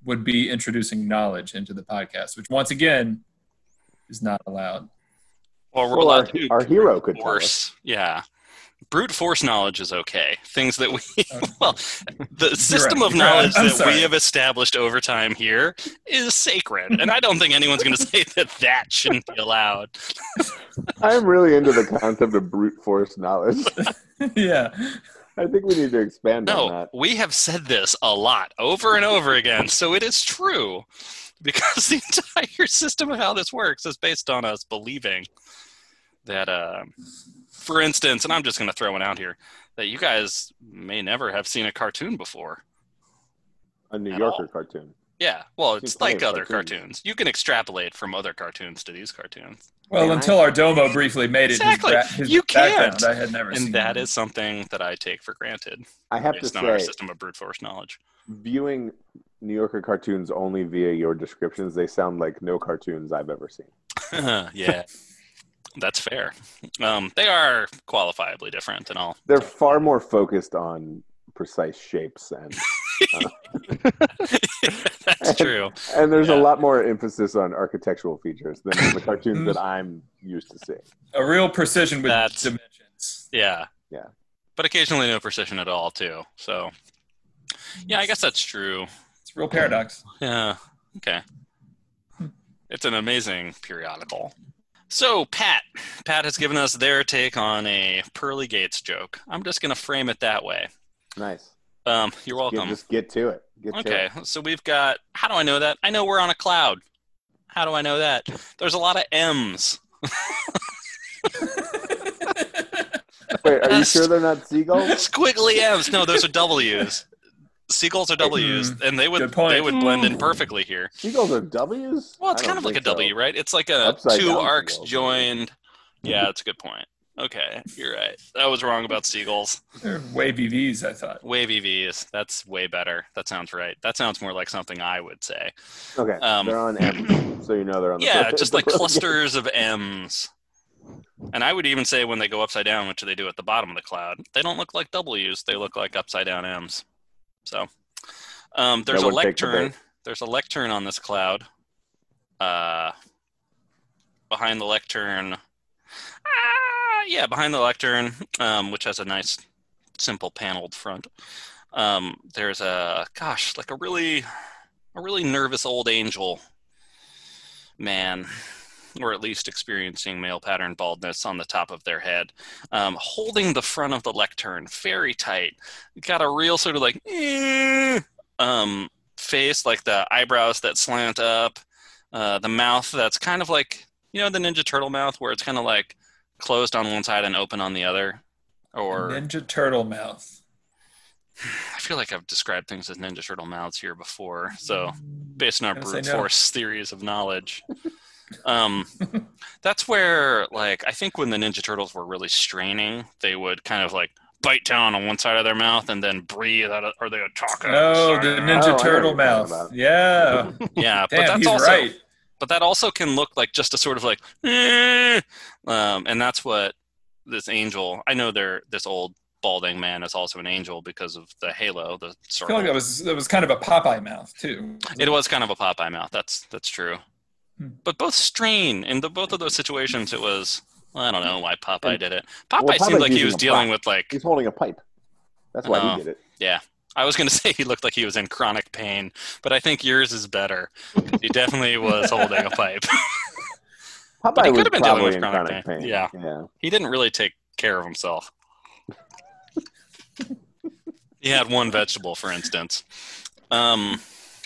would be introducing knowledge into the podcast, which once again is not allowed. Well, we're Well, allowed our, to do our hero could tell us. force. Yeah. Brute force knowledge is okay. Things that we, well, the system right, of you're right. knowledge I'm that sorry. we have established over time here is sacred. And I don't think anyone's going to say that that shouldn't be allowed. I'm really into the concept of brute force knowledge. Yeah. I think we need to expand on No, that. we have said this a lot over and over again, so it is true. Because the entire system of how this works is based on us believing that, uh, for instance, and I'm just going to throw one out here, that you guys may never have seen a cartoon before. A New At Yorker all. cartoon. Yeah, well, Seen it's plenty like of other cartoons. cartoons. You can extrapolate from other cartoons to these cartoons. Well, And until our Domo briefly made it Exactly. his, bra- his You background, can't. I had never And seen that it. is something that I take for granted I have to based on our say, system of brute force knowledge. viewing New Yorker cartoons only via your descriptions, they sound like no cartoons I've ever seen. Yeah, that's fair. Um, they are qualifiably different and all. They're far more focused on precise shapes and That's true. and there's Yeah. a lot more emphasis on architectural features than in the cartoons that I'm used to seeing. A real precision with That's- dimensions. Yeah. Yeah. But occasionally no precision at all, too. So, yeah, I guess that's true. It's a real paradox. Yeah. Okay. It's an amazing periodical. So, Pat. Pat has given us their take on a Pearly Gates joke. I'm just going to frame it that way. Nice. Um, you're Get, welcome. just get to it. Get to Okay, it. so we've got, how do I know that? I know we're on a cloud. How do I know that? There's a lot of M's. Wait, are you sure they're not seagulls? Squiggly M's. No, those are W's. Seagulls are W's, and they would Good point. they would blend in perfectly here. Seagulls are W's? Well, it's I kind don't of like a think so. W, right? It's like a Upside two down arcs seagulls. joined. Yeah, that's a good point. Okay, you're right. I was wrong about seagulls. They're wavy V's, I thought. Wavy V's. That's way better. That sounds right. That sounds more like something I would say. Okay, Um, they're on M, so you know they're on the Yeah, the just like Pearly clusters of M's. And I would even say when they go upside down, which they do at the bottom of the cloud, they don't look like W's. They look like upside down M's. So um, there's a would take the lectern. bait. There's a lectern on this cloud. Uh, behind the lectern. Ah, yeah, behind the lectern, um, which has a nice, simple paneled front. Um, there's a gosh, like a really, a really nervous old angel man, or at least experiencing male pattern baldness on the top of their head, um, holding the front of the lectern very tight. Got a real sort of like eh, um, face, like the eyebrows that slant up, uh, the mouth that's kind of like, you know, the Ninja Turtle mouth where it's kind of like closed on one side and open on the other. Or Ninja Turtle mouth. I feel like I've described things as Ninja Turtle mouths here before. So based on our Gonna say brute no. force theories of knowledge. Um, that's where, like, I think when the Ninja Turtles were really straining, they would kind of like bite down on one side of their mouth and then breathe out of, or they would talk out Oh, of the the side. Ninja Oh, I know what Turtle you're mouth. talking about. Yeah. Yeah, but Damn, that's he's also right. but that also can look like just a sort of like eh, um, and that's what this angel, I know they're this old balding man is also an angel because of the halo, the I circle. feel like that was that was kind of a Popeye mouth too. It was kind of a Popeye mouth. That's that's true. Hmm. But both strain in the both of those situations, it was, well, I don't know why Popeye And- did it. Popeye Well, seemed Popeye's like he using was a dealing prop. with like. He's holding a pipe. That's why Oh. he did it. Yeah, I was gonna say he looked like he was in chronic pain, but I think yours is better. He definitely was holding a pipe. Popeye he was could have been dealing probably with in chronic chronic pain. pain. Yeah. yeah. He didn't really take care of himself. He had one vegetable, for instance. Um.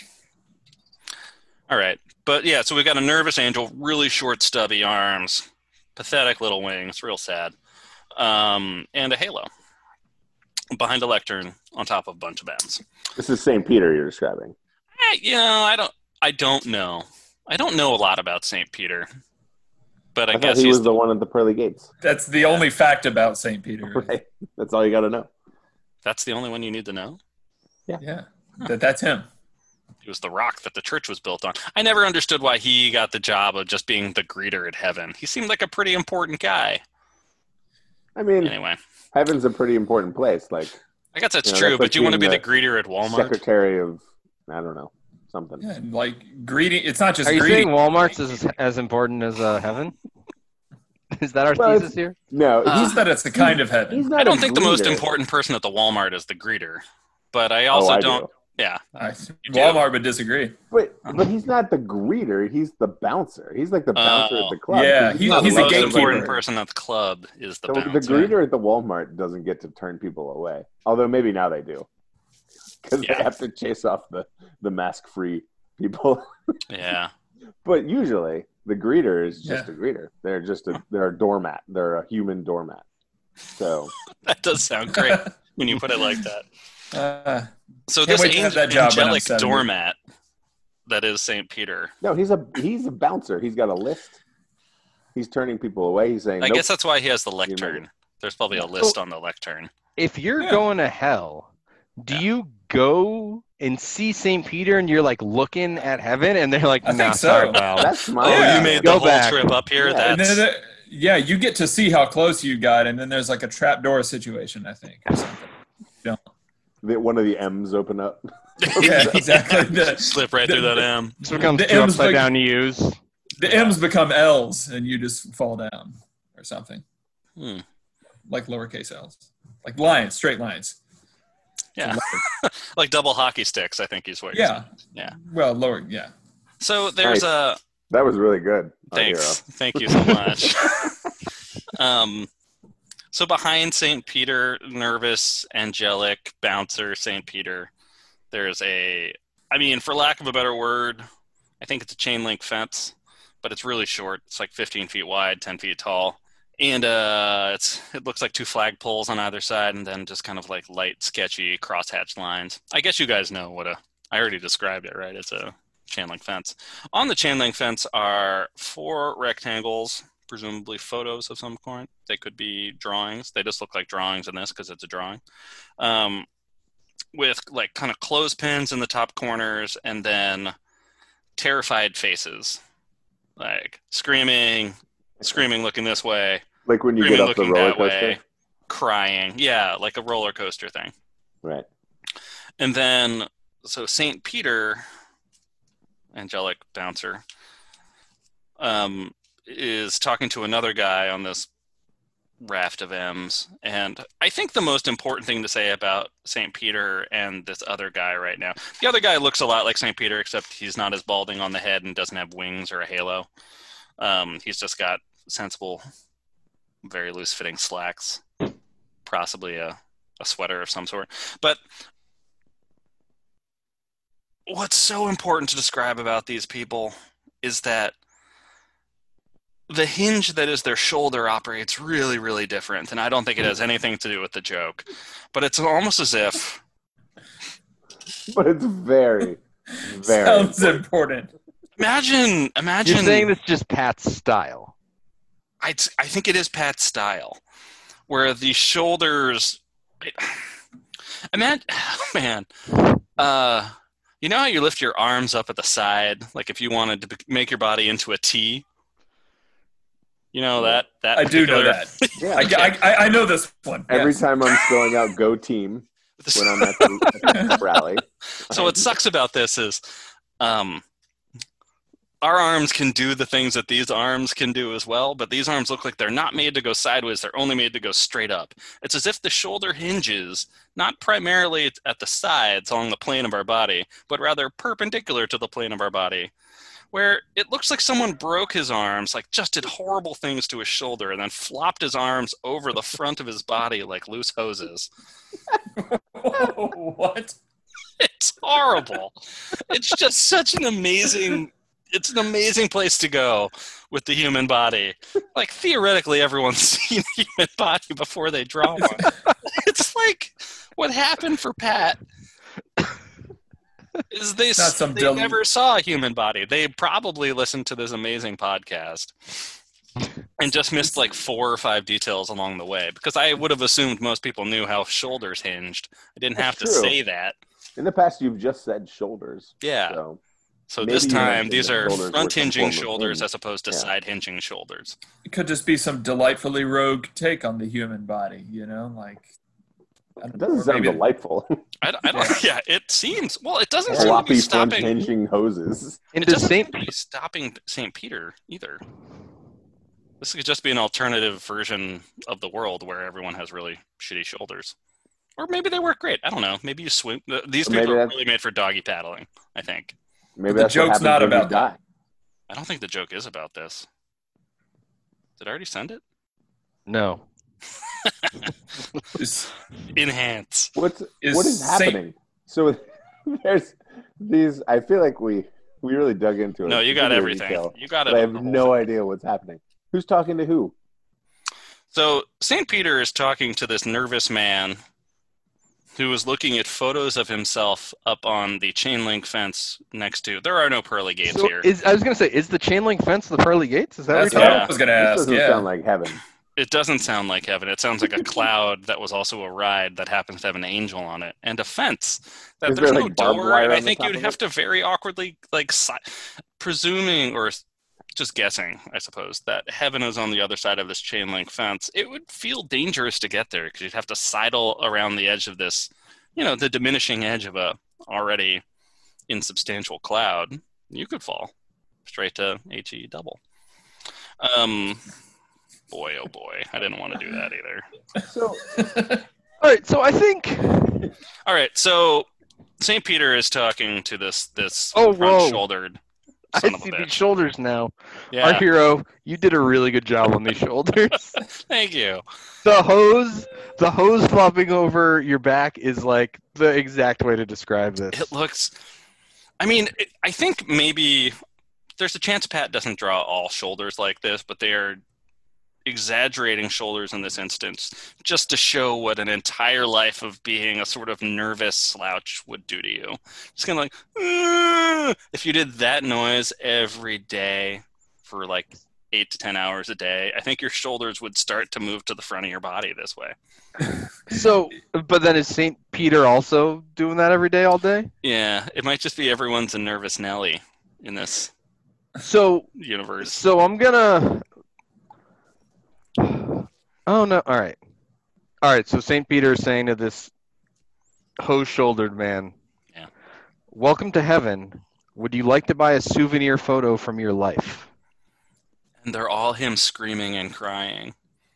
All right. But yeah, so we've got a nervous angel, really short, stubby arms, pathetic little wings, real sad, um, and a halo behind a lectern on top of a bunch of M's. This is Saint Peter you're describing. Eh, you know, I don't, I don't know. I don't know a lot about Saint Peter, but I, I, guess thought he he's was the one at the pearly gates. That's the only fact about Saint Peter. Right. That's all you got to know. that's the only one you need to know. Yeah. That that's him. He was the rock that the church was built on. I never understood why he got the job of just being the greeter at heaven. He seemed like a pretty important guy. I mean, Anyway, heaven's a pretty important place. Like I guess that's You know, true, that's but like do you want to be being the greeter at Walmart? secretary of, I don't know, something. Yeah, and like greeting. It's not just. Are you greeting. saying Walmart's is as important as uh, heaven? Is that our Well, thesis here? No, Uh, he's Just that it's the kind of heaven. he's not. I don't a think the most greeter. important person at the Walmart is the greeter, but I Oh, also I don't. do. Yeah, I, You do? Walmart would disagree. But but he's not the greeter. He's the bouncer. He's like the bouncer Oh. at the club. Yeah, 'Cause he- no, not the he's a most allowed to important gatekeeper. person at the club is the So the bouncer. greeter at the Walmart doesn't get to turn people away. Although maybe now they do, because Yeah. they have to chase off the the mask free people. Yeah, But usually the greeter is just Yeah. a greeter. They're just a they're a doormat. They're a human doormat. So that does sound great when you put it like that. Uh, So Can't this wait to have that job when I'm angelic seventy. doormat that is Saint Peter. no, he's a he's a bouncer. He's got a list. He's turning people away. He's saying, I nope. guess that's why he has the You make lectern. it. There's probably a list on the lectern. If you're Yeah. going to hell, do Yeah. you go and see Saint Peter and you're like looking at heaven and they're like, I nah, think so. sorry, pal. That's my. Oh, Yeah. you made the Go whole back. trip up here? Yeah. and That's then, uh, yeah, you get to see how close you got, and then there's like a trapdoor situation, I think, or something. You The, one of the M's open up. know? Yeah, exactly. The, slip right the- through that M. This becomes the two M's upside like- down U's. the M's become L's, and you just fall down or something, Hmm. like lowercase L's, like lines, straight lines. Yeah, like double hockey sticks. I think he's what. you're Yeah. saying. Yeah. Well, lower. Yeah. So there's Nice. a That was really good. our thanks. hero. Thank you so much. um, so behind Saint Peter, nervous, angelic bouncer Saint Peter, there's a. I mean, for lack of a better word, I think it's a chain link fence, but it's really short. It's like fifteen feet wide, ten feet tall. And uh, it's it looks like two flagpoles on either side, and then just kind of like light, sketchy crosshatched lines. I guess you guys know what a. I already described it, right? It's a chain link fence. On the chain link fence are four rectangles, presumably photos of some kind. They could be drawings. They just look like drawings in this because it's a drawing. Um, with like kind of clothespins in the top corners, and then terrified faces, like screaming, screaming, looking this way. Like when you Screaming, get off the looking roller that coaster. way, crying. Yeah, like a roller coaster thing. Right. And then, so Saint Peter, angelic bouncer, um, is talking to another guy on this raft of M's. And I think the most important thing to say about Saint Peter and this other guy right now, the other guy looks a lot like Saint Peter, except he's not as balding on the head and doesn't have wings or a halo. Um, he's just got sensible, very loose-fitting slacks, possibly a, a sweater of some sort. But what's so important to describe about these people is that the hinge that is their shoulder operates really, really different, and I don't think it has anything to do with the joke. But it's almost as if But it's very, very. Sounds important. imagine, imagine. You're saying this is just Pat's style. I, I think it is Pat's style, where the shoulders. Imagine, man, uh, you know how you lift your arms up at the side, like if you wanted to be- make your body into a T. You know that that I do know particular- that. Yeah. I, I, I know this one. Every Yes. time I'm spelling out "Go Team" when I'm at the, at the rally. So what sucks about this is, um, our arms can do the things that these arms can do as well, but these arms look like they're not made to go sideways. They're only made to go straight up. It's as if the shoulder hinges not primarily at the sides along the plane of our body, but rather perpendicular to the plane of our body, where it looks like someone broke his arms, like just did horrible things to his shoulder, and then flopped his arms over the front of his body like loose hoses. What? It's horrible. It's just such an amazing it's an amazing place to go with the human body. Like theoretically everyone's seen a human body before they draw one. It's like what happened for Pat is they, Not some they del- never saw a human body. They probably listened to this amazing podcast and just missed like four or five details along the way, because I would have assumed most people knew how shoulders hinged. I didn't have That's to true. say that. In the past, you've just said shoulders. Yeah. So So Maybe this you time, mentioned these that are shoulders were front some hinging form of shoulders hinge. as opposed to Yeah. side hinging shoulders. It could just be some delightfully rogue take on the human body, you know, like I don't It know, doesn't or sound maybe- delightful. I, I don't. Yeah, it seems. Well, it doesn't seem to be Floppy stopping. French-hinging hoses. It Into doesn't Saint seem to be stopping Saint Peter either. This could just be an alternative version of the world where everyone has really shitty shoulders. Or maybe they work great. I don't know. Maybe you swim. These Or maybe people are that's- really made for doggy paddling, I think. Maybe The that's what joke's happens not when you about that. die. I don't think the joke is about this. Did I already send it? No. Is- Enhance. What's Is what is Saint- happening? So there's these. I feel like we we really dug into it. No, you got particular everything. detail, You got it. but I have the whole no thing. idea what's happening. Who's talking to who? So Saint Peter is talking to this nervous man who was looking at photos of himself up on the chain link fence next to. There are no pearly gates So here. is I was gonna say, is the chain link fence the pearly gates? Is that That's what what you're Yeah. I was going to This ask. doesn't Yeah. sound like heaven. It doesn't sound like heaven. It sounds like a cloud that was also a ride that happens to have an angel on it and a fence that Is there's there, no like, barbed door. wire And I on the think top you'd of have it? to very awkwardly, like, si- presuming or s- just guessing, I suppose, that heaven is on the other side of this chain link fence. It would feel dangerous to get there because you'd have to sidle around the edge of this, you know, the diminishing edge of a already insubstantial cloud. You could fall straight to H E double. Um, boy, oh boy, I didn't want to do that either. So All right, so I think. All right, so Saint Peter is talking to this this Oh, whoa. front-shouldered I son of a see these bitch. shoulders now. Our Yeah, hero, you did a really good job on these shoulders. thank you. The hose, the hose flopping over your back is like the exact way to describe this. It looks. I mean, it, I think maybe there's a chance Pat doesn't draw all shoulders like this, but they are exaggerating shoulders in this instance just to show what an entire life of being a sort of nervous slouch would do to you. Just kind of like, "Ugh." If you did that noise every day for like eight to ten hours a day, I think your shoulders would start to move to the front of your body this way. So, but then is Saint Peter also doing that every day, all day? Yeah, it might just be everyone's a nervous Nelly in this So, universe. so I'm gonna. Oh no! All right, all right. So Saint Peter is saying to this hose-shouldered man, Yeah. "Welcome to heaven. Would you like to buy a souvenir photo from your life?" And they're all him screaming and crying.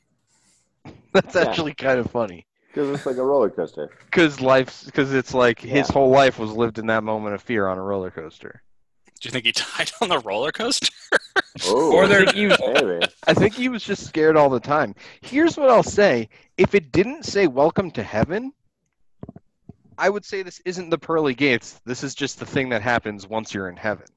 That's Yeah. actually kind of funny. because it's like a roller coaster. Because life's because it's like his Yeah. whole life was lived in that moment of fear on a roller coaster. Do you think he died on the roller coaster? Oh, Or they're He was- maybe. I think he was just scared all the time. Here's what I'll say: if it didn't say "Welcome to Heaven," I would say this isn't the pearly gates. This is just the thing that happens once you're in heaven.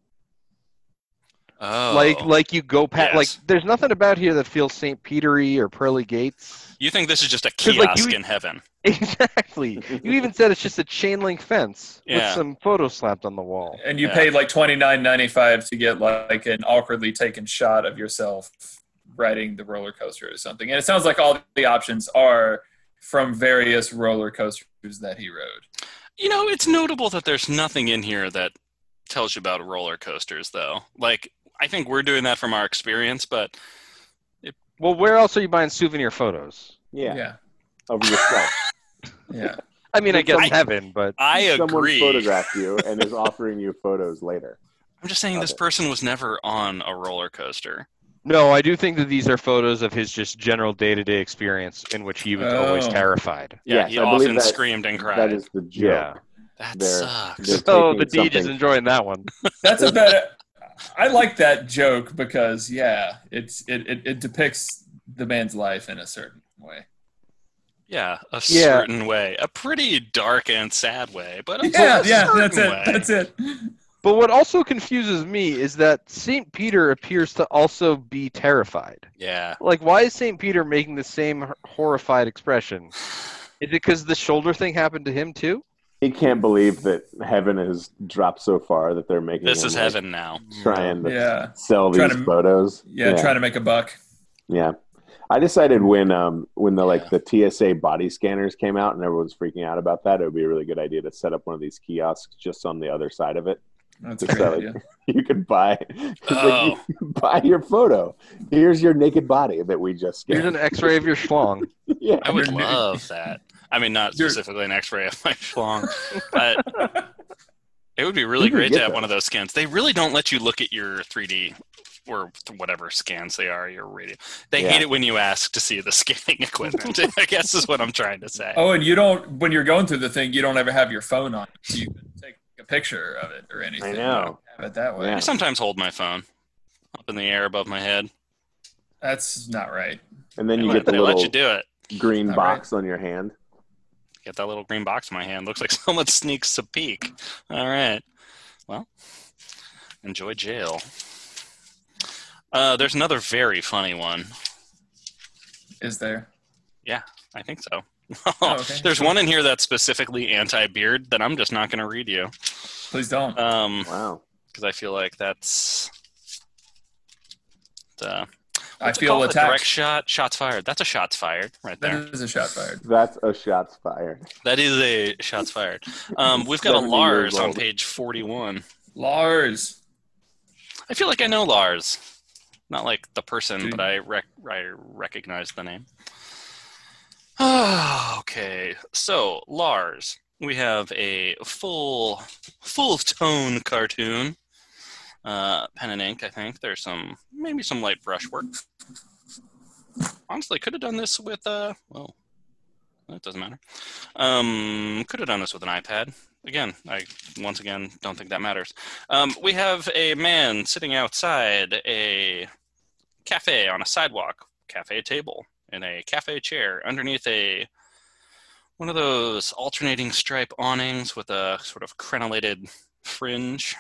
Oh. Like, like you go past. Yes. Like, there's nothing about here that feels Saint Petery or pearly gates. You think this is just a 'Cause, like, kiosk you- in heaven? Exactly. You even said it's just a chain link fence with Yeah. some photos slapped on the wall. and you Yeah. paid like twenty nine ninety five to get like an awkwardly taken shot of yourself riding the roller coaster or something. And it sounds like all the options are from various roller coasters that he rode. You know, it's notable that there's nothing in here that tells you about roller coasters, though. Like, I think we're doing that from our experience, but Well, where else are you buying souvenir photos? Yeah, Yeah. of yourself. Yeah. I mean, I guess I- heaven, but I Someone agree. photographed you and is offering you photos later. I'm just saying this Okay. person was never on a roller coaster. no, I do think that these are photos of his just general day-to-day experience in which he was always Oh. terrified. Yeah, Yes, he I believe often that- screamed and cried. That is the joke. that they're- sucks. they're- Oh, taking the Deej is something- enjoying that one. That's a better I like that joke because yeah, it's it, it, it depicts the man's life in a certain way. Yeah, a Yeah. certain way. A pretty dark and sad way, but a Yeah, a yeah, certain that's it. way. That's it. But what also confuses me is that Saint Peter appears to also be terrified. Yeah. Like, why is Saint Peter making the same h- horrified expression? Is it because the shoulder thing happened to him too? He can't believe that heaven has dropped so far that they're making This him, is like, heaven now. trying to Yeah. sell Trying these to- photos. Yeah, trying to make a buck. Yeah. I decided when um when the Yeah. like the T S A body scanners came out and everyone's freaking out about that, it would be a really good idea to set up one of these kiosks just on the other side of it. That's a Just great so, idea. like, you could buy it's Oh. like, you buy your photo. Here's your naked body that we just Here's scanned. an X-ray of your schlong. yeah. I would You're- love that. I mean, not You're- specifically an X-ray of my schlong, but it would be really You can great get to have those. one of those scans. They really don't let you look at your three D or whatever scans they are, your radio. They Yeah. hate it when you ask to see the scanning equipment, I guess is what I'm trying to say. Oh, and you don't, when you're going through the thing, you don't ever have your phone on. So you can take a picture of it or anything. I know. Have it that way. I Yeah. sometimes hold my phone up in the air above my head. That's not right. And then you They get the let little you do it. green Not box on your hand. Get that little green box in my hand. Looks like someone sneaks a peek. All right. Well, enjoy jail. Uh, there's another very funny one. Is there? I think so. Oh, okay. There's one in here that's specifically anti-beard that I'm just not going to read you. Please don't. Um, Wow. because I feel like that's the I what's it feel called? A attacked. direct shot. Shots fired. That's a shots fired right there. That is a shot fired. That's a shots fired. That is a shots fired. Um, we've got a seventy years Lars on old. page forty-one. Lars. I feel like I know Lars. Not like the person, Dude. but I, rec- I recognize the name. Okay, so Lars. We have a full, full tone cartoon. Uh, pen and ink, I think. There's some, maybe some light brush work. Honestly, could have done this with, uh, well, it doesn't matter. Um, could have done this with an iPad. Again, I, once again, don't think that matters. Um, we have a man sitting outside a cafe on a sidewalk, cafe table, in a cafe chair underneath a one of those alternating stripe awnings with a sort of crenellated fringe.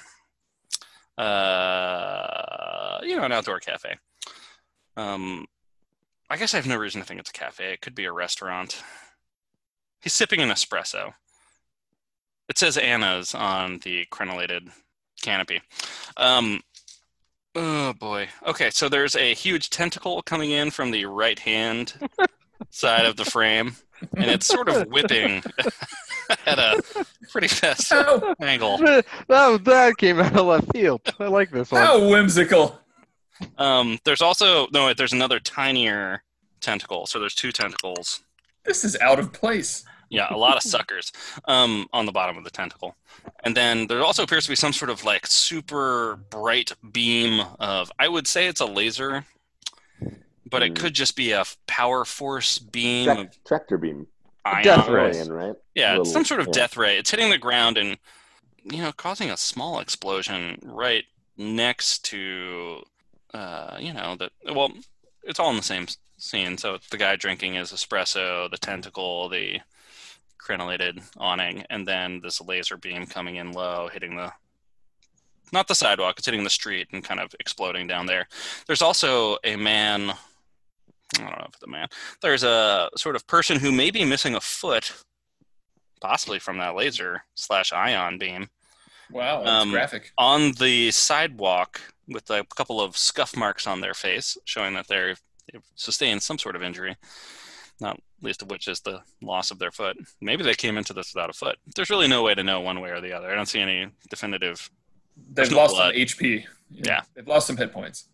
Uh, you know, an outdoor cafe. Um, I guess I have no reason to think it's a cafe. It could be a restaurant. He's sipping an espresso. It says Anna's on the crenellated canopy. Um, oh, boy. Okay, so there's a huge tentacle coming in from the right-hand side of the frame, and it's sort of whipping at a pretty fast How, angle. that, that came out of left field. I like this one. how whimsical. Um, there's also, no, wait, there's another tinier tentacle. So there's two tentacles. This is out of place. Yeah, a lot of suckers um, on the bottom of the tentacle. And then there also appears to be some sort of like super bright beam of, I would say it's a laser, but it Hmm. could just be a power force beam Trac- of tractor beam. ions. Death ray. Alien, right? Yeah, it's Little- some sort of yeah. death ray. It's hitting the ground and, you know, causing a small explosion right next to, uh, you know, that. Well, it's all in the same s- scene. So it's the guy drinking his espresso, the tentacle, the crenellated awning, and then this laser beam coming in low, hitting the, not the sidewalk, it's hitting the street and kind of exploding down there. There's also a man, I don't know if it's a man, there's a sort of person who may be missing a foot, possibly from that laser slash ion beam, Wow, that's Um, graphic. on the sidewalk with a couple of scuff marks on their face, showing that they're, they've sustained some sort of injury, not least of which is the loss of their foot. Maybe they came into this without a foot. There's really no way to know one way or the other. I don't see any definitive. They've there's no lost blood. some H P. Yeah. They've lost some hit points.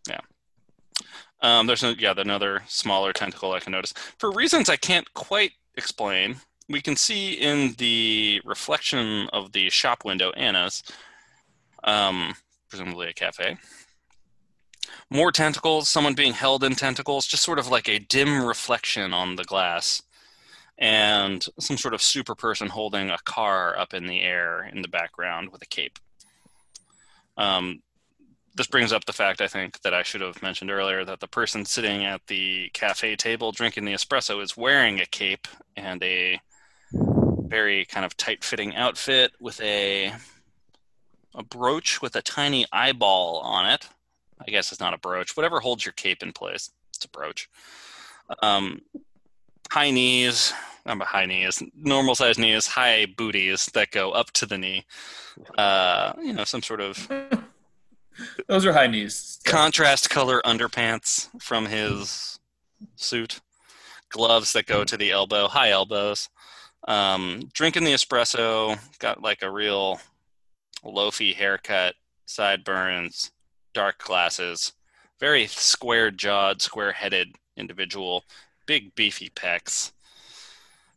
Um, there's no, yeah, another smaller tentacle I can notice. For reasons I can't quite explain, we can see in the reflection of the shop window, Anna's, um, presumably a cafe, more tentacles, someone being held in tentacles, just sort of like a dim reflection on the glass, and some sort of super person holding a car up in the air in the background with a cape. Um, this brings up the fact, I think, that I should have mentioned earlier, that the person sitting at the cafe table drinking the espresso is wearing a cape and a very kind of tight-fitting outfit with a a brooch with a tiny eyeball on it. I guess it's not a brooch. Whatever holds your cape in place, it's a brooch. Um, high knees, not high knees, normal size knees, high booties that go up to the knee. Uh, you know, some sort of Those are high knees. contrast color underpants from his suit, gloves that go to the elbow, high elbows. Um, drinking the espresso, got like a real loafy haircut, sideburns, dark glasses, very square-jawed, square-headed individual, big beefy pecs.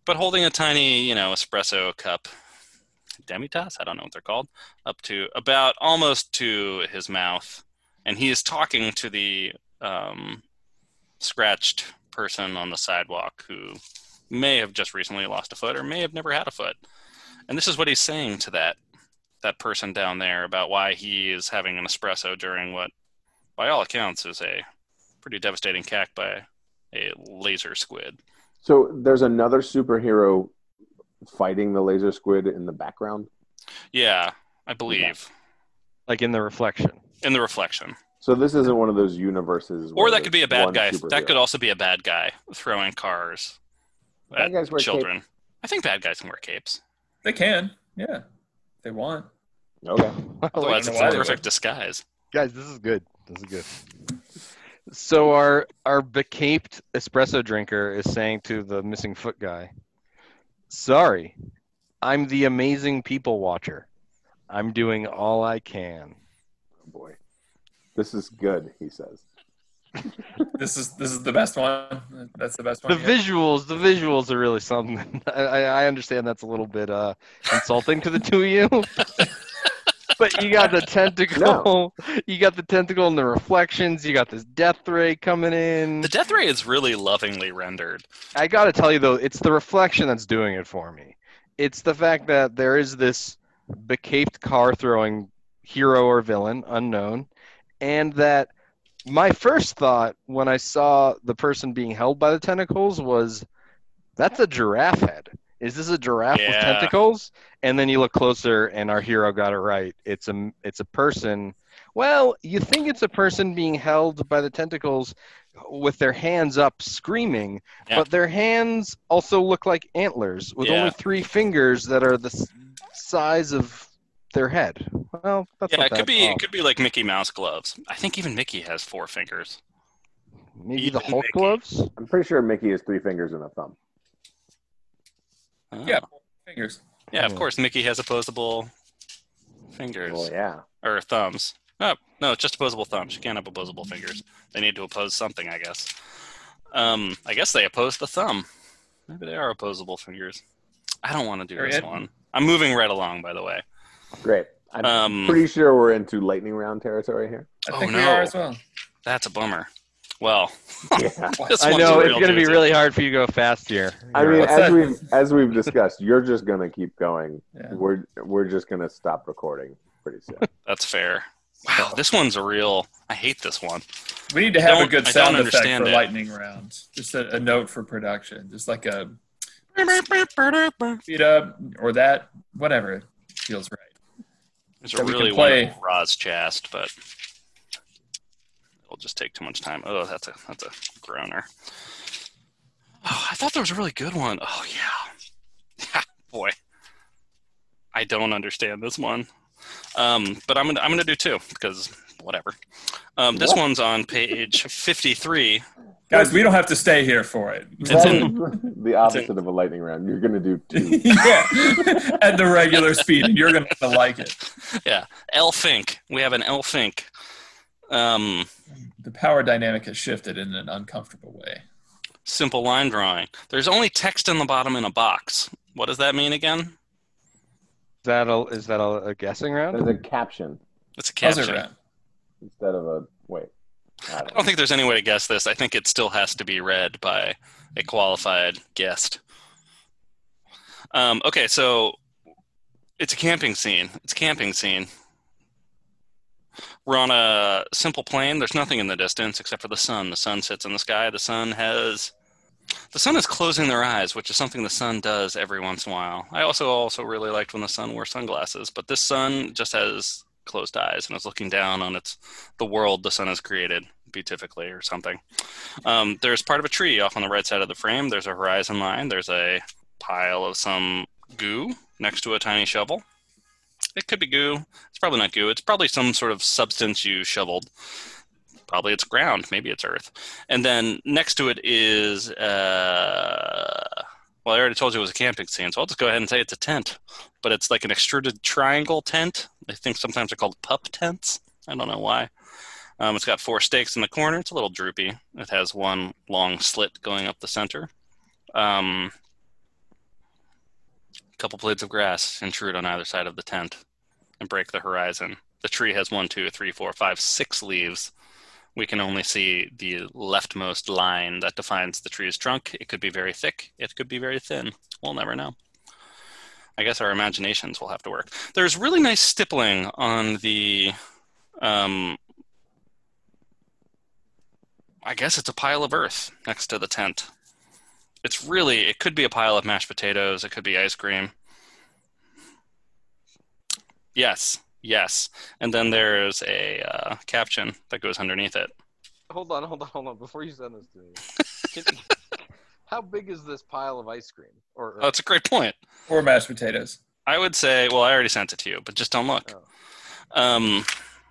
but holding a tiny, you know, espresso cup, demi-tasse, I don't know what they're called, up to about almost to his mouth. And he is talking to the um, scratched person on the sidewalk who may have just recently lost a foot or may have never had a foot. And this is what he's saying to that that person down there about why he is having an espresso during what, by all accounts, is a pretty devastating attack by a laser squid. So there's another superhero fighting the laser squid in the background? Yeah, I believe. Like in the reflection. In the reflection. So this isn't one of those universes Or where that could be a bad one guy. superhero. That could also be a bad guy throwing cars Bad at guys wear children. I think bad guys can wear capes. They can, yeah, if they want. Okay. Otherwise, know it's why a they perfect would. disguise. Guys, this is good. This is good. So our our becaped espresso drinker is saying to the missing foot guy, "Sorry, I'm the amazing people watcher. I'm doing all I can." Oh boy. This is good, he says. This is this is the best one. That's the best The one. yet. visuals, the visuals are really something. I, I I understand that's a little bit uh, insulting to the two of you. But you got the tentacle, you got the tentacle and the reflections, you got this death ray coming in. The death ray is really lovingly rendered. I gotta tell you though, it's the reflection that's doing it for me. It's the fact that there is this becaped car throwing hero or villain, unknown, and that my first thought when I saw the person being held by the tentacles was, that's a giraffe head. Is this a giraffe with Yeah. tentacles? And then you look closer, and our hero got it right. It's a it's a person. Well, you think it's a person being held by the tentacles with their hands up, screaming, Yeah. but their hands also look like antlers with Yeah. only three fingers that are the s- size of their head. Well, that's Yeah, not it could that be. off. It could be like Mickey Mouse gloves. I think even Mickey has four fingers. Maybe the even Hulk Mickey. gloves. I'm pretty sure Mickey has three fingers and a thumb. Oh. Yeah, fingers. Yeah, of Yeah. course. Mickey has opposable fingers Well, yeah. or thumbs. Oh no, it's just opposable thumbs. You can't have opposable fingers. They need to oppose something, I guess. Um, I guess they oppose the thumb. Maybe they are opposable fingers. I don't want to do Very this good. one. I'm moving right along, by the way. Great. I'm Um, pretty sure we're into lightning round territory here. I Oh, think we no. are as well. That's a bummer. Well, Yeah. this I one's know a it's real going to be doozy. really hard for you to go fast here. I You're mean, right. What's as that? we've as we've discussed, you're just gonna keep going. Yeah. We're we're just gonna stop recording pretty soon. That's fair. Wow, this one's a real. I hate this one. We need to have a Don't- good I sound don't effect for understand it. lightning rounds. Just a, a note for production. Just like a beat up or that, whatever feels right. There's that a we can really play. wonderful Roz Chast, but it'll just take too much time. Oh, that's a that's a groaner. Oh, I thought there was a really good one. Oh yeah, yeah, boy. I don't understand this one, um, but I'm gonna I'm gonna do two because whatever. Um, this What? one's on page fifty-three. Guys, we don't have to stay here for it. It's That in- is the opposite of a lightning round. You're gonna do two. yeah, at the regular speed, and you're going to like it. Yeah, L Fink. We have an L Fink. Um, The power dynamic has shifted in an uncomfortable way. simple line drawing. There's only text in the bottom in a box. What does that mean again? Is that a, is that a, a guessing round? There's a caption It's a Buzzer caption. round. instead of a wait. I I don't don't think there's any way to guess this. I think it still has to be read by a qualified guest. Um, okay, so it's a camping scene. It's a camping scene. We're on a simple plain. There's nothing in the distance except for the sun. The sun sits in the sky. The sun has... The sun is closing their eyes, which is something the sun does every once in a while. I also also really liked when the sun wore sunglasses, but this sun just has closed eyes and is looking down on its the world the sun has created, beatifically or something. Um, there's part of a tree off on the right side of the frame. There's a horizon line. There's a pile of some goo next to a tiny shovel. It could be goo. It's probably not goo. It's probably some sort of substance you shoveled. Probably it's ground. Maybe it's earth. And then next to it is, uh, well, I already told you it was a camping scene, so I'll just go ahead and say it's a tent. But it's like an extruded triangle tent. I think sometimes they're called pup tents. I don't know why. Um, it's got four stakes in the corner. It's a little droopy. It has one long slit going up the center. Um, couple blades of grass intrude on either side of the tent and break the horizon. The tree has one, two, three, four, five, six leaves. We can only see the leftmost line that defines the tree's trunk. It could be very thick. It could be very thin. We'll never know. I guess our imaginations will have to work. There's really nice stippling on the... Um, I guess it's a pile of earth next to the tent. It's really... It could be a pile of mashed potatoes. It could be ice cream. Yes. Yes. And then there's a uh, caption that goes underneath it. Hold on, hold on, hold on. Before you send this to me, can, how big is this pile of ice cream? Or, or Oh, that's a great point. Or mashed potatoes. I would say, well, I already sent it to you, but just don't look. Oh. Um,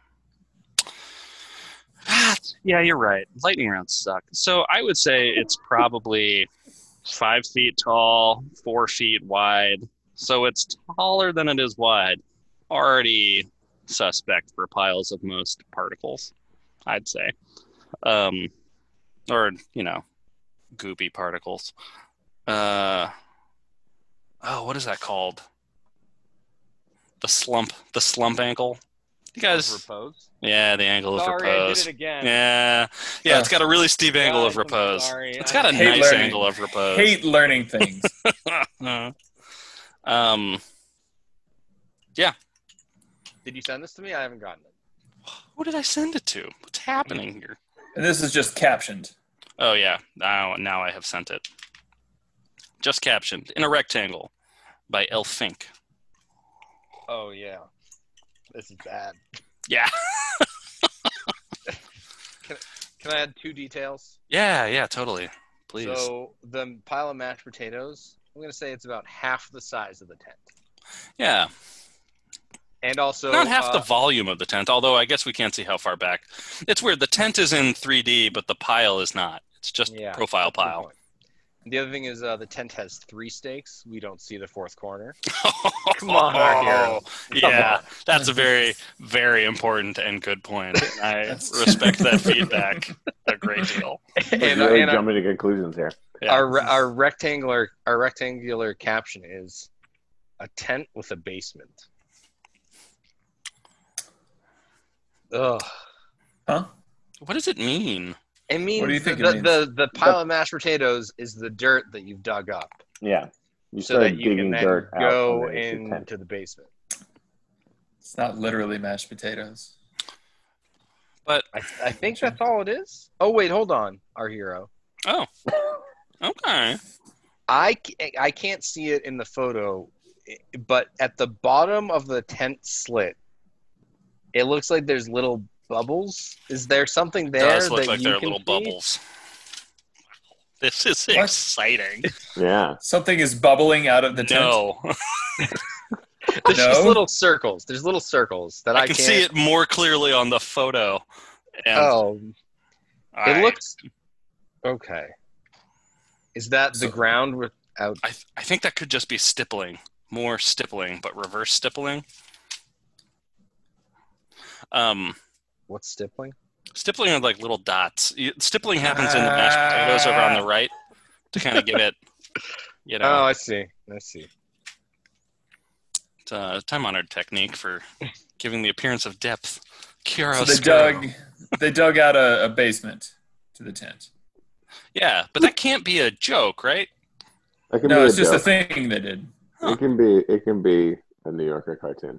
yeah, you're right. Lightning rounds suck. So I would say it's probably five feet tall, four feet wide. So it's taller than it is wide. Already suspect for piles of most particles, I'd say. Um, or, you know, goopy particles. Uh, oh, what is that called? The slump, the slump angle. You guys, repose? Yeah, the angle Sorry, of repose. I did it again. Yeah, yeah, it's got a really steep angle Guys, of I'm repose. sorry. It's got a I hate nice learning. angle of repose. Hate learning things. um, yeah. Did you send this to me? I haven't gotten it. Who did I send it to? What's happening here? And this is just captioned. Oh yeah, now now I have sent it. Just captioned in a rectangle by El Fink. Oh, yeah. This is bad. Yeah. Can I add two details? Yeah, yeah, totally. Please. So the pile of mashed potatoes, I'm going to say it's about half the size of the tent. Yeah. And also... Not half uh, the volume of the tent, although I guess we can't see how far back. It's weird. The tent is in three D, but the pile is not. It's just yeah, profile that's a good pile. point. The other thing is uh, the tent has three stakes. We don't see the fourth corner. Come on, our hero. Yeah, Come that's a very, very important and good point. I respect that feedback a great deal. and And, really and our, jumping to conclusions here. Yeah. our our rectangular our rectangular caption is a tent with a basement. Ugh. Huh? What does it mean? It means What do you think it the, means? the the pile of mashed potatoes is the dirt that you've dug up, Yeah. You so started that you digging can then dirt out go underneath your tent. into the basement. It's not literally mashed potatoes. But I, I think that's all it is. Oh wait, hold on, our hero. oh, okay. I, ca- I can't see it in the photo, but at the bottom of the tent slit, it looks like there's little bubbles. Is there something It there does look that like you there are can little see? bubbles. This is What? exciting. Yeah. Something is bubbling out of the tent. No, There's just No? little circles. There's little circles that I, I can can't. see it more clearly on the photo. And Oh, I, it looks okay. Is that the So- ground without? I, th- I think that could just be stippling, more stippling, but reverse stippling. Um, What's stippling? stippling are like little dots. You, stippling happens in the mashed potatoes over on the right to kind of give it, you know, Oh, I see. I see. it's a time-honored technique for giving the appearance of depth. So Chiaroscuro. they dug, they dug out a, a basement to the tent. Yeah, but that can't be a joke, right? It can No, be it's a just a joke. thing they did. It can be. It can be a New Yorker cartoon.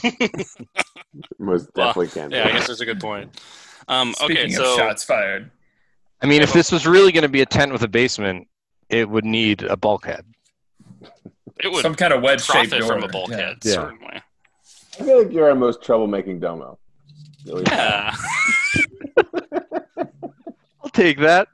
Most Well, definitely can. Be. Yeah, I guess there's a good point. Um, Speaking okay, of so shots fired, I mean, if this was really going to be a tent with a basement, it would need a bulkhead. it would some kind of wedge-shaped profit door. from a bulkhead, Yeah. certainly. I feel like you're our most troublemaking domo. Really. Yeah. I'll take that.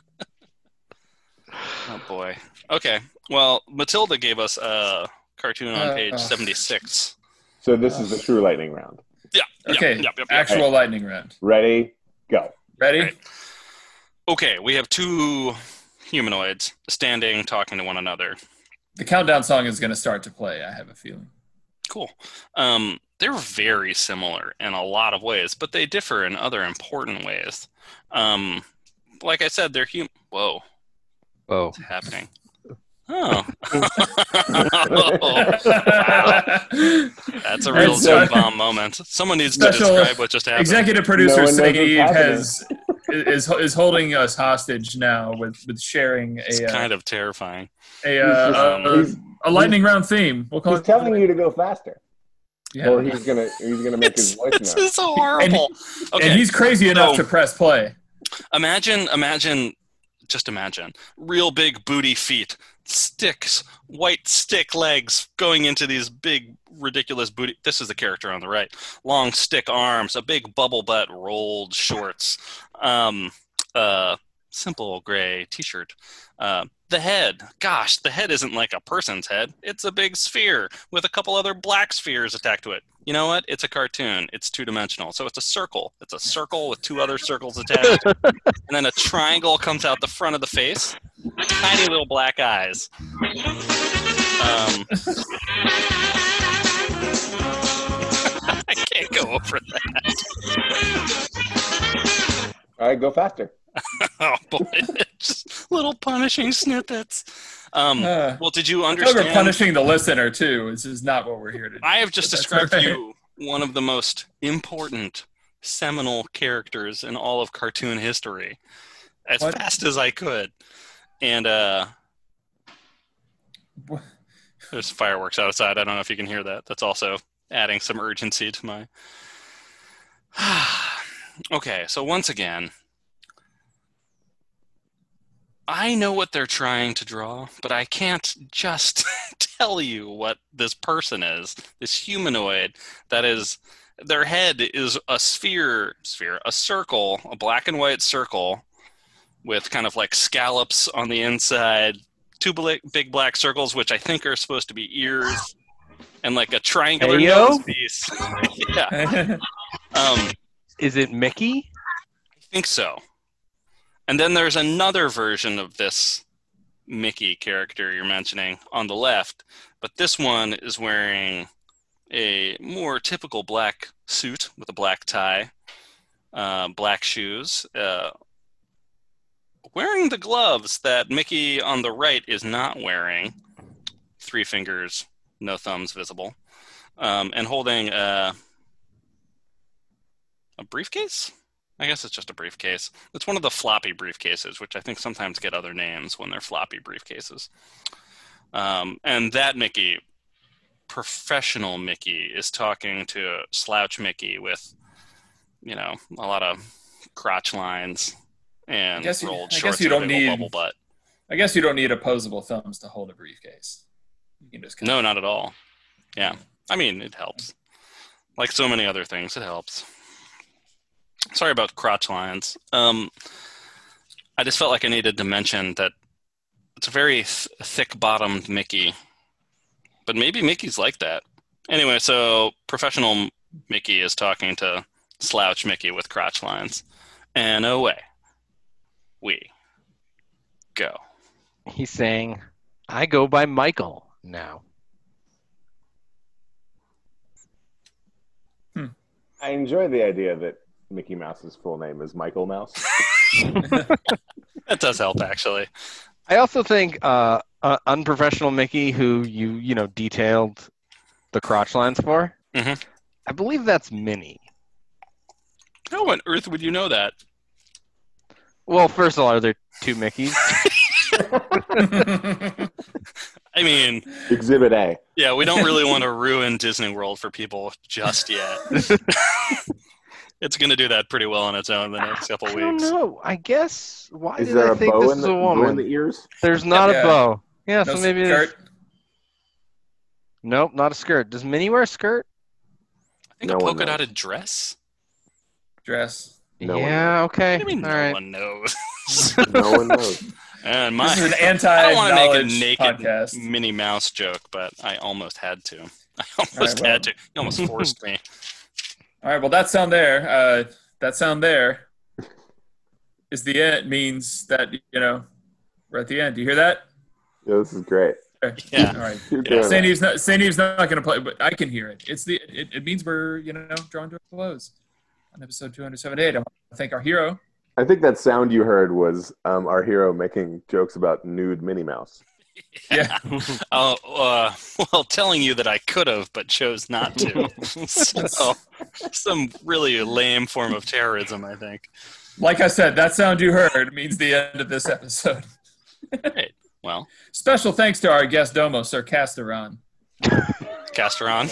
Oh boy. Okay. Well, Matilda gave us a cartoon on Uh, page uh. seventy-six. So this is the true lightning round. Yeah. Yeah. Okay, Yep, yep, yep, yep. actual lightning round. Ready? Go. Ready? Right. Okay, we have two humanoids standing, talking to one another. The countdown song is going to start to play, I have a feeling. Cool. Um, they're very similar in a lot of ways, but they differ in other important ways. Um, like I said, they're hum. Whoa, Oh, what's happening? Oh. That's a real That's, uh, Zoom bomb moment. Someone needs to Special describe what just happened. Executive No producer one knows Saint what's Eve happening. has is is holding us hostage now with, with sharing It's a uh, kind of terrifying. a, uh, Um, a, He's- a lightning round theme. We'll call He's it telling you to go faster, yeah. or he's gonna he's gonna make his It's, voice this known. is horrible. Okay, And he's crazy enough so- to press play. imagine, imagine, just imagine, real big booty feet, sticks, white stick legs going into these big, ridiculous booty. This is the character on the right. Long stick arms, a big bubble butt, rolled shorts, um, uh, simple gray T-shirt. Uh, the head, gosh, the head isn't like a person's head. It's a big sphere with a couple other black spheres attached to it. You know what? It's a cartoon. It's two-dimensional. So it's a circle. It's a circle with two other circles attached. And then a triangle comes out the front of the face. Tiny little black eyes. Um, I can't go over that. All right, go faster. Oh, boy. Just little punishing snippets. Um, Uh, well, did you We're understand? punishing the listener too. This is not what we're here to do. I have just That's described all to right. you one of the most important seminal characters in all of cartoon history as What? fast as I could. And uh, What? there's fireworks outside. I don't know if you can hear that. That's also adding some urgency to my... Okay, so once again, I know what they're trying to draw, but I can't just tell you what this person is, this humanoid that is, their head is a sphere, sphere, a circle, a black and white circle with kind of like scallops on the inside, two bla- big black circles, which I think are supposed to be ears, and like a triangular Heyo? nose piece. Yeah, um, Is it Mickey? I think so. And then there's another version of this Mickey character you're mentioning on the left, but this one is wearing a more typical black suit with a black tie, uh, black shoes, uh, wearing the gloves that Mickey on the right is not wearing, three fingers, no thumbs visible, um, and holding a, a briefcase? I guess it's just a briefcase. It's one of the floppy briefcases, which I think sometimes get other names when they're floppy briefcases. Um, and that Mickey, professional Mickey, is talking to Slouch Mickey with, you know, a lot of crotch lines and I guess you- rolled I guess shorts you and a don't big old need- bubble butt. I guess you don't need opposable thumbs to hold a briefcase. You can just No, not at all. Yeah. I mean, it helps. Like so many other things, it helps. Sorry about crotch lines. Um, I just felt like I needed to mention that it's a very th- thick-bottomed Mickey. But maybe Mickey's like that. Anyway, so professional Mickey is talking to Slouch Mickey with crotch lines. And away we go. He's saying, I go by Michael now. I enjoy the idea that Mickey Mouse's full name is Michael Mouse. That does help, actually. I also think uh, uh, unprofessional Mickey, who you you know detailed the crotch lines for, Mhm. I believe that's Minnie. How on earth would you know that? Well, first of all, are there two Mickeys? I mean, Exhibit A. yeah, we don't really want to ruin Disney World for people just yet. It's going to do that pretty well on its own in the next couple I don't weeks. know. I guess. Why Is did there I a think bow this in is the a bow in woman? the ears? There's not Yeah. a bow. Yeah, No so maybe there's... skirt. Nope, not a skirt. Does Minnie wear a skirt? I think No a one polka knows. dotted dress? dress. No one yeah, okay. What do you mean All no right. one knows? No one knows. And my, This is an I don't want to make a anti-knowledge naked podcast. Minnie Mouse joke, but I almost had to. I almost All right, well. had to. You almost forced me. All right. Well, that sound there. Uh, that sound there is the end. Means that you know we're at the end. Do you hear that? Yeah, this is great. Yeah. All right. You're doing Saint it. Eve's not. Saint Eve's not going to play, but I can hear it. It's the. It, it means we're you know drawing to a close on episode two seventy-eight. I want to thank our hero. I think that sound you heard was um, our hero making jokes about nude Minnie Mouse. Yeah. Uh, uh, well, telling you that I could have, but chose not to. So, some really lame form of terrorism, I think. Like I said, that sound you heard means the end of this episode. Right. Well, Special thanks to our guest domo, Sir Casteron. Casteron.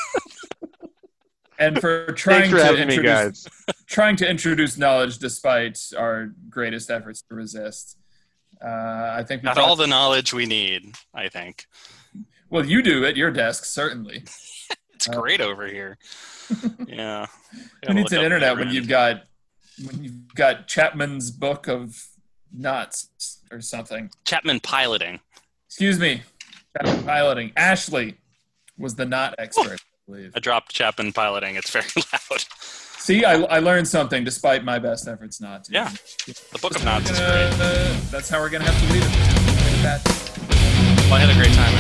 And for trying Thanks for to having me, introduce guys. trying to introduce knowledge despite our greatest efforts to resist. Uh, I think we Got brought- all the knowledge we need, I think. well, you do at your desk, certainly. It's Uh, great over here. Yeah. Who needs an internet when you've got when you've got Chapman's book of knots or something? Chapman piloting? Excuse me, Chapman piloting. Ashley was the knot expert, I believe. I dropped Chapman piloting. It's very loud. See, I, I learned something despite my best efforts not to. Yeah. The Book of Knots is Uh, great. that's how we're gonna have to leave it. Leave it at that. Well, I had a great time.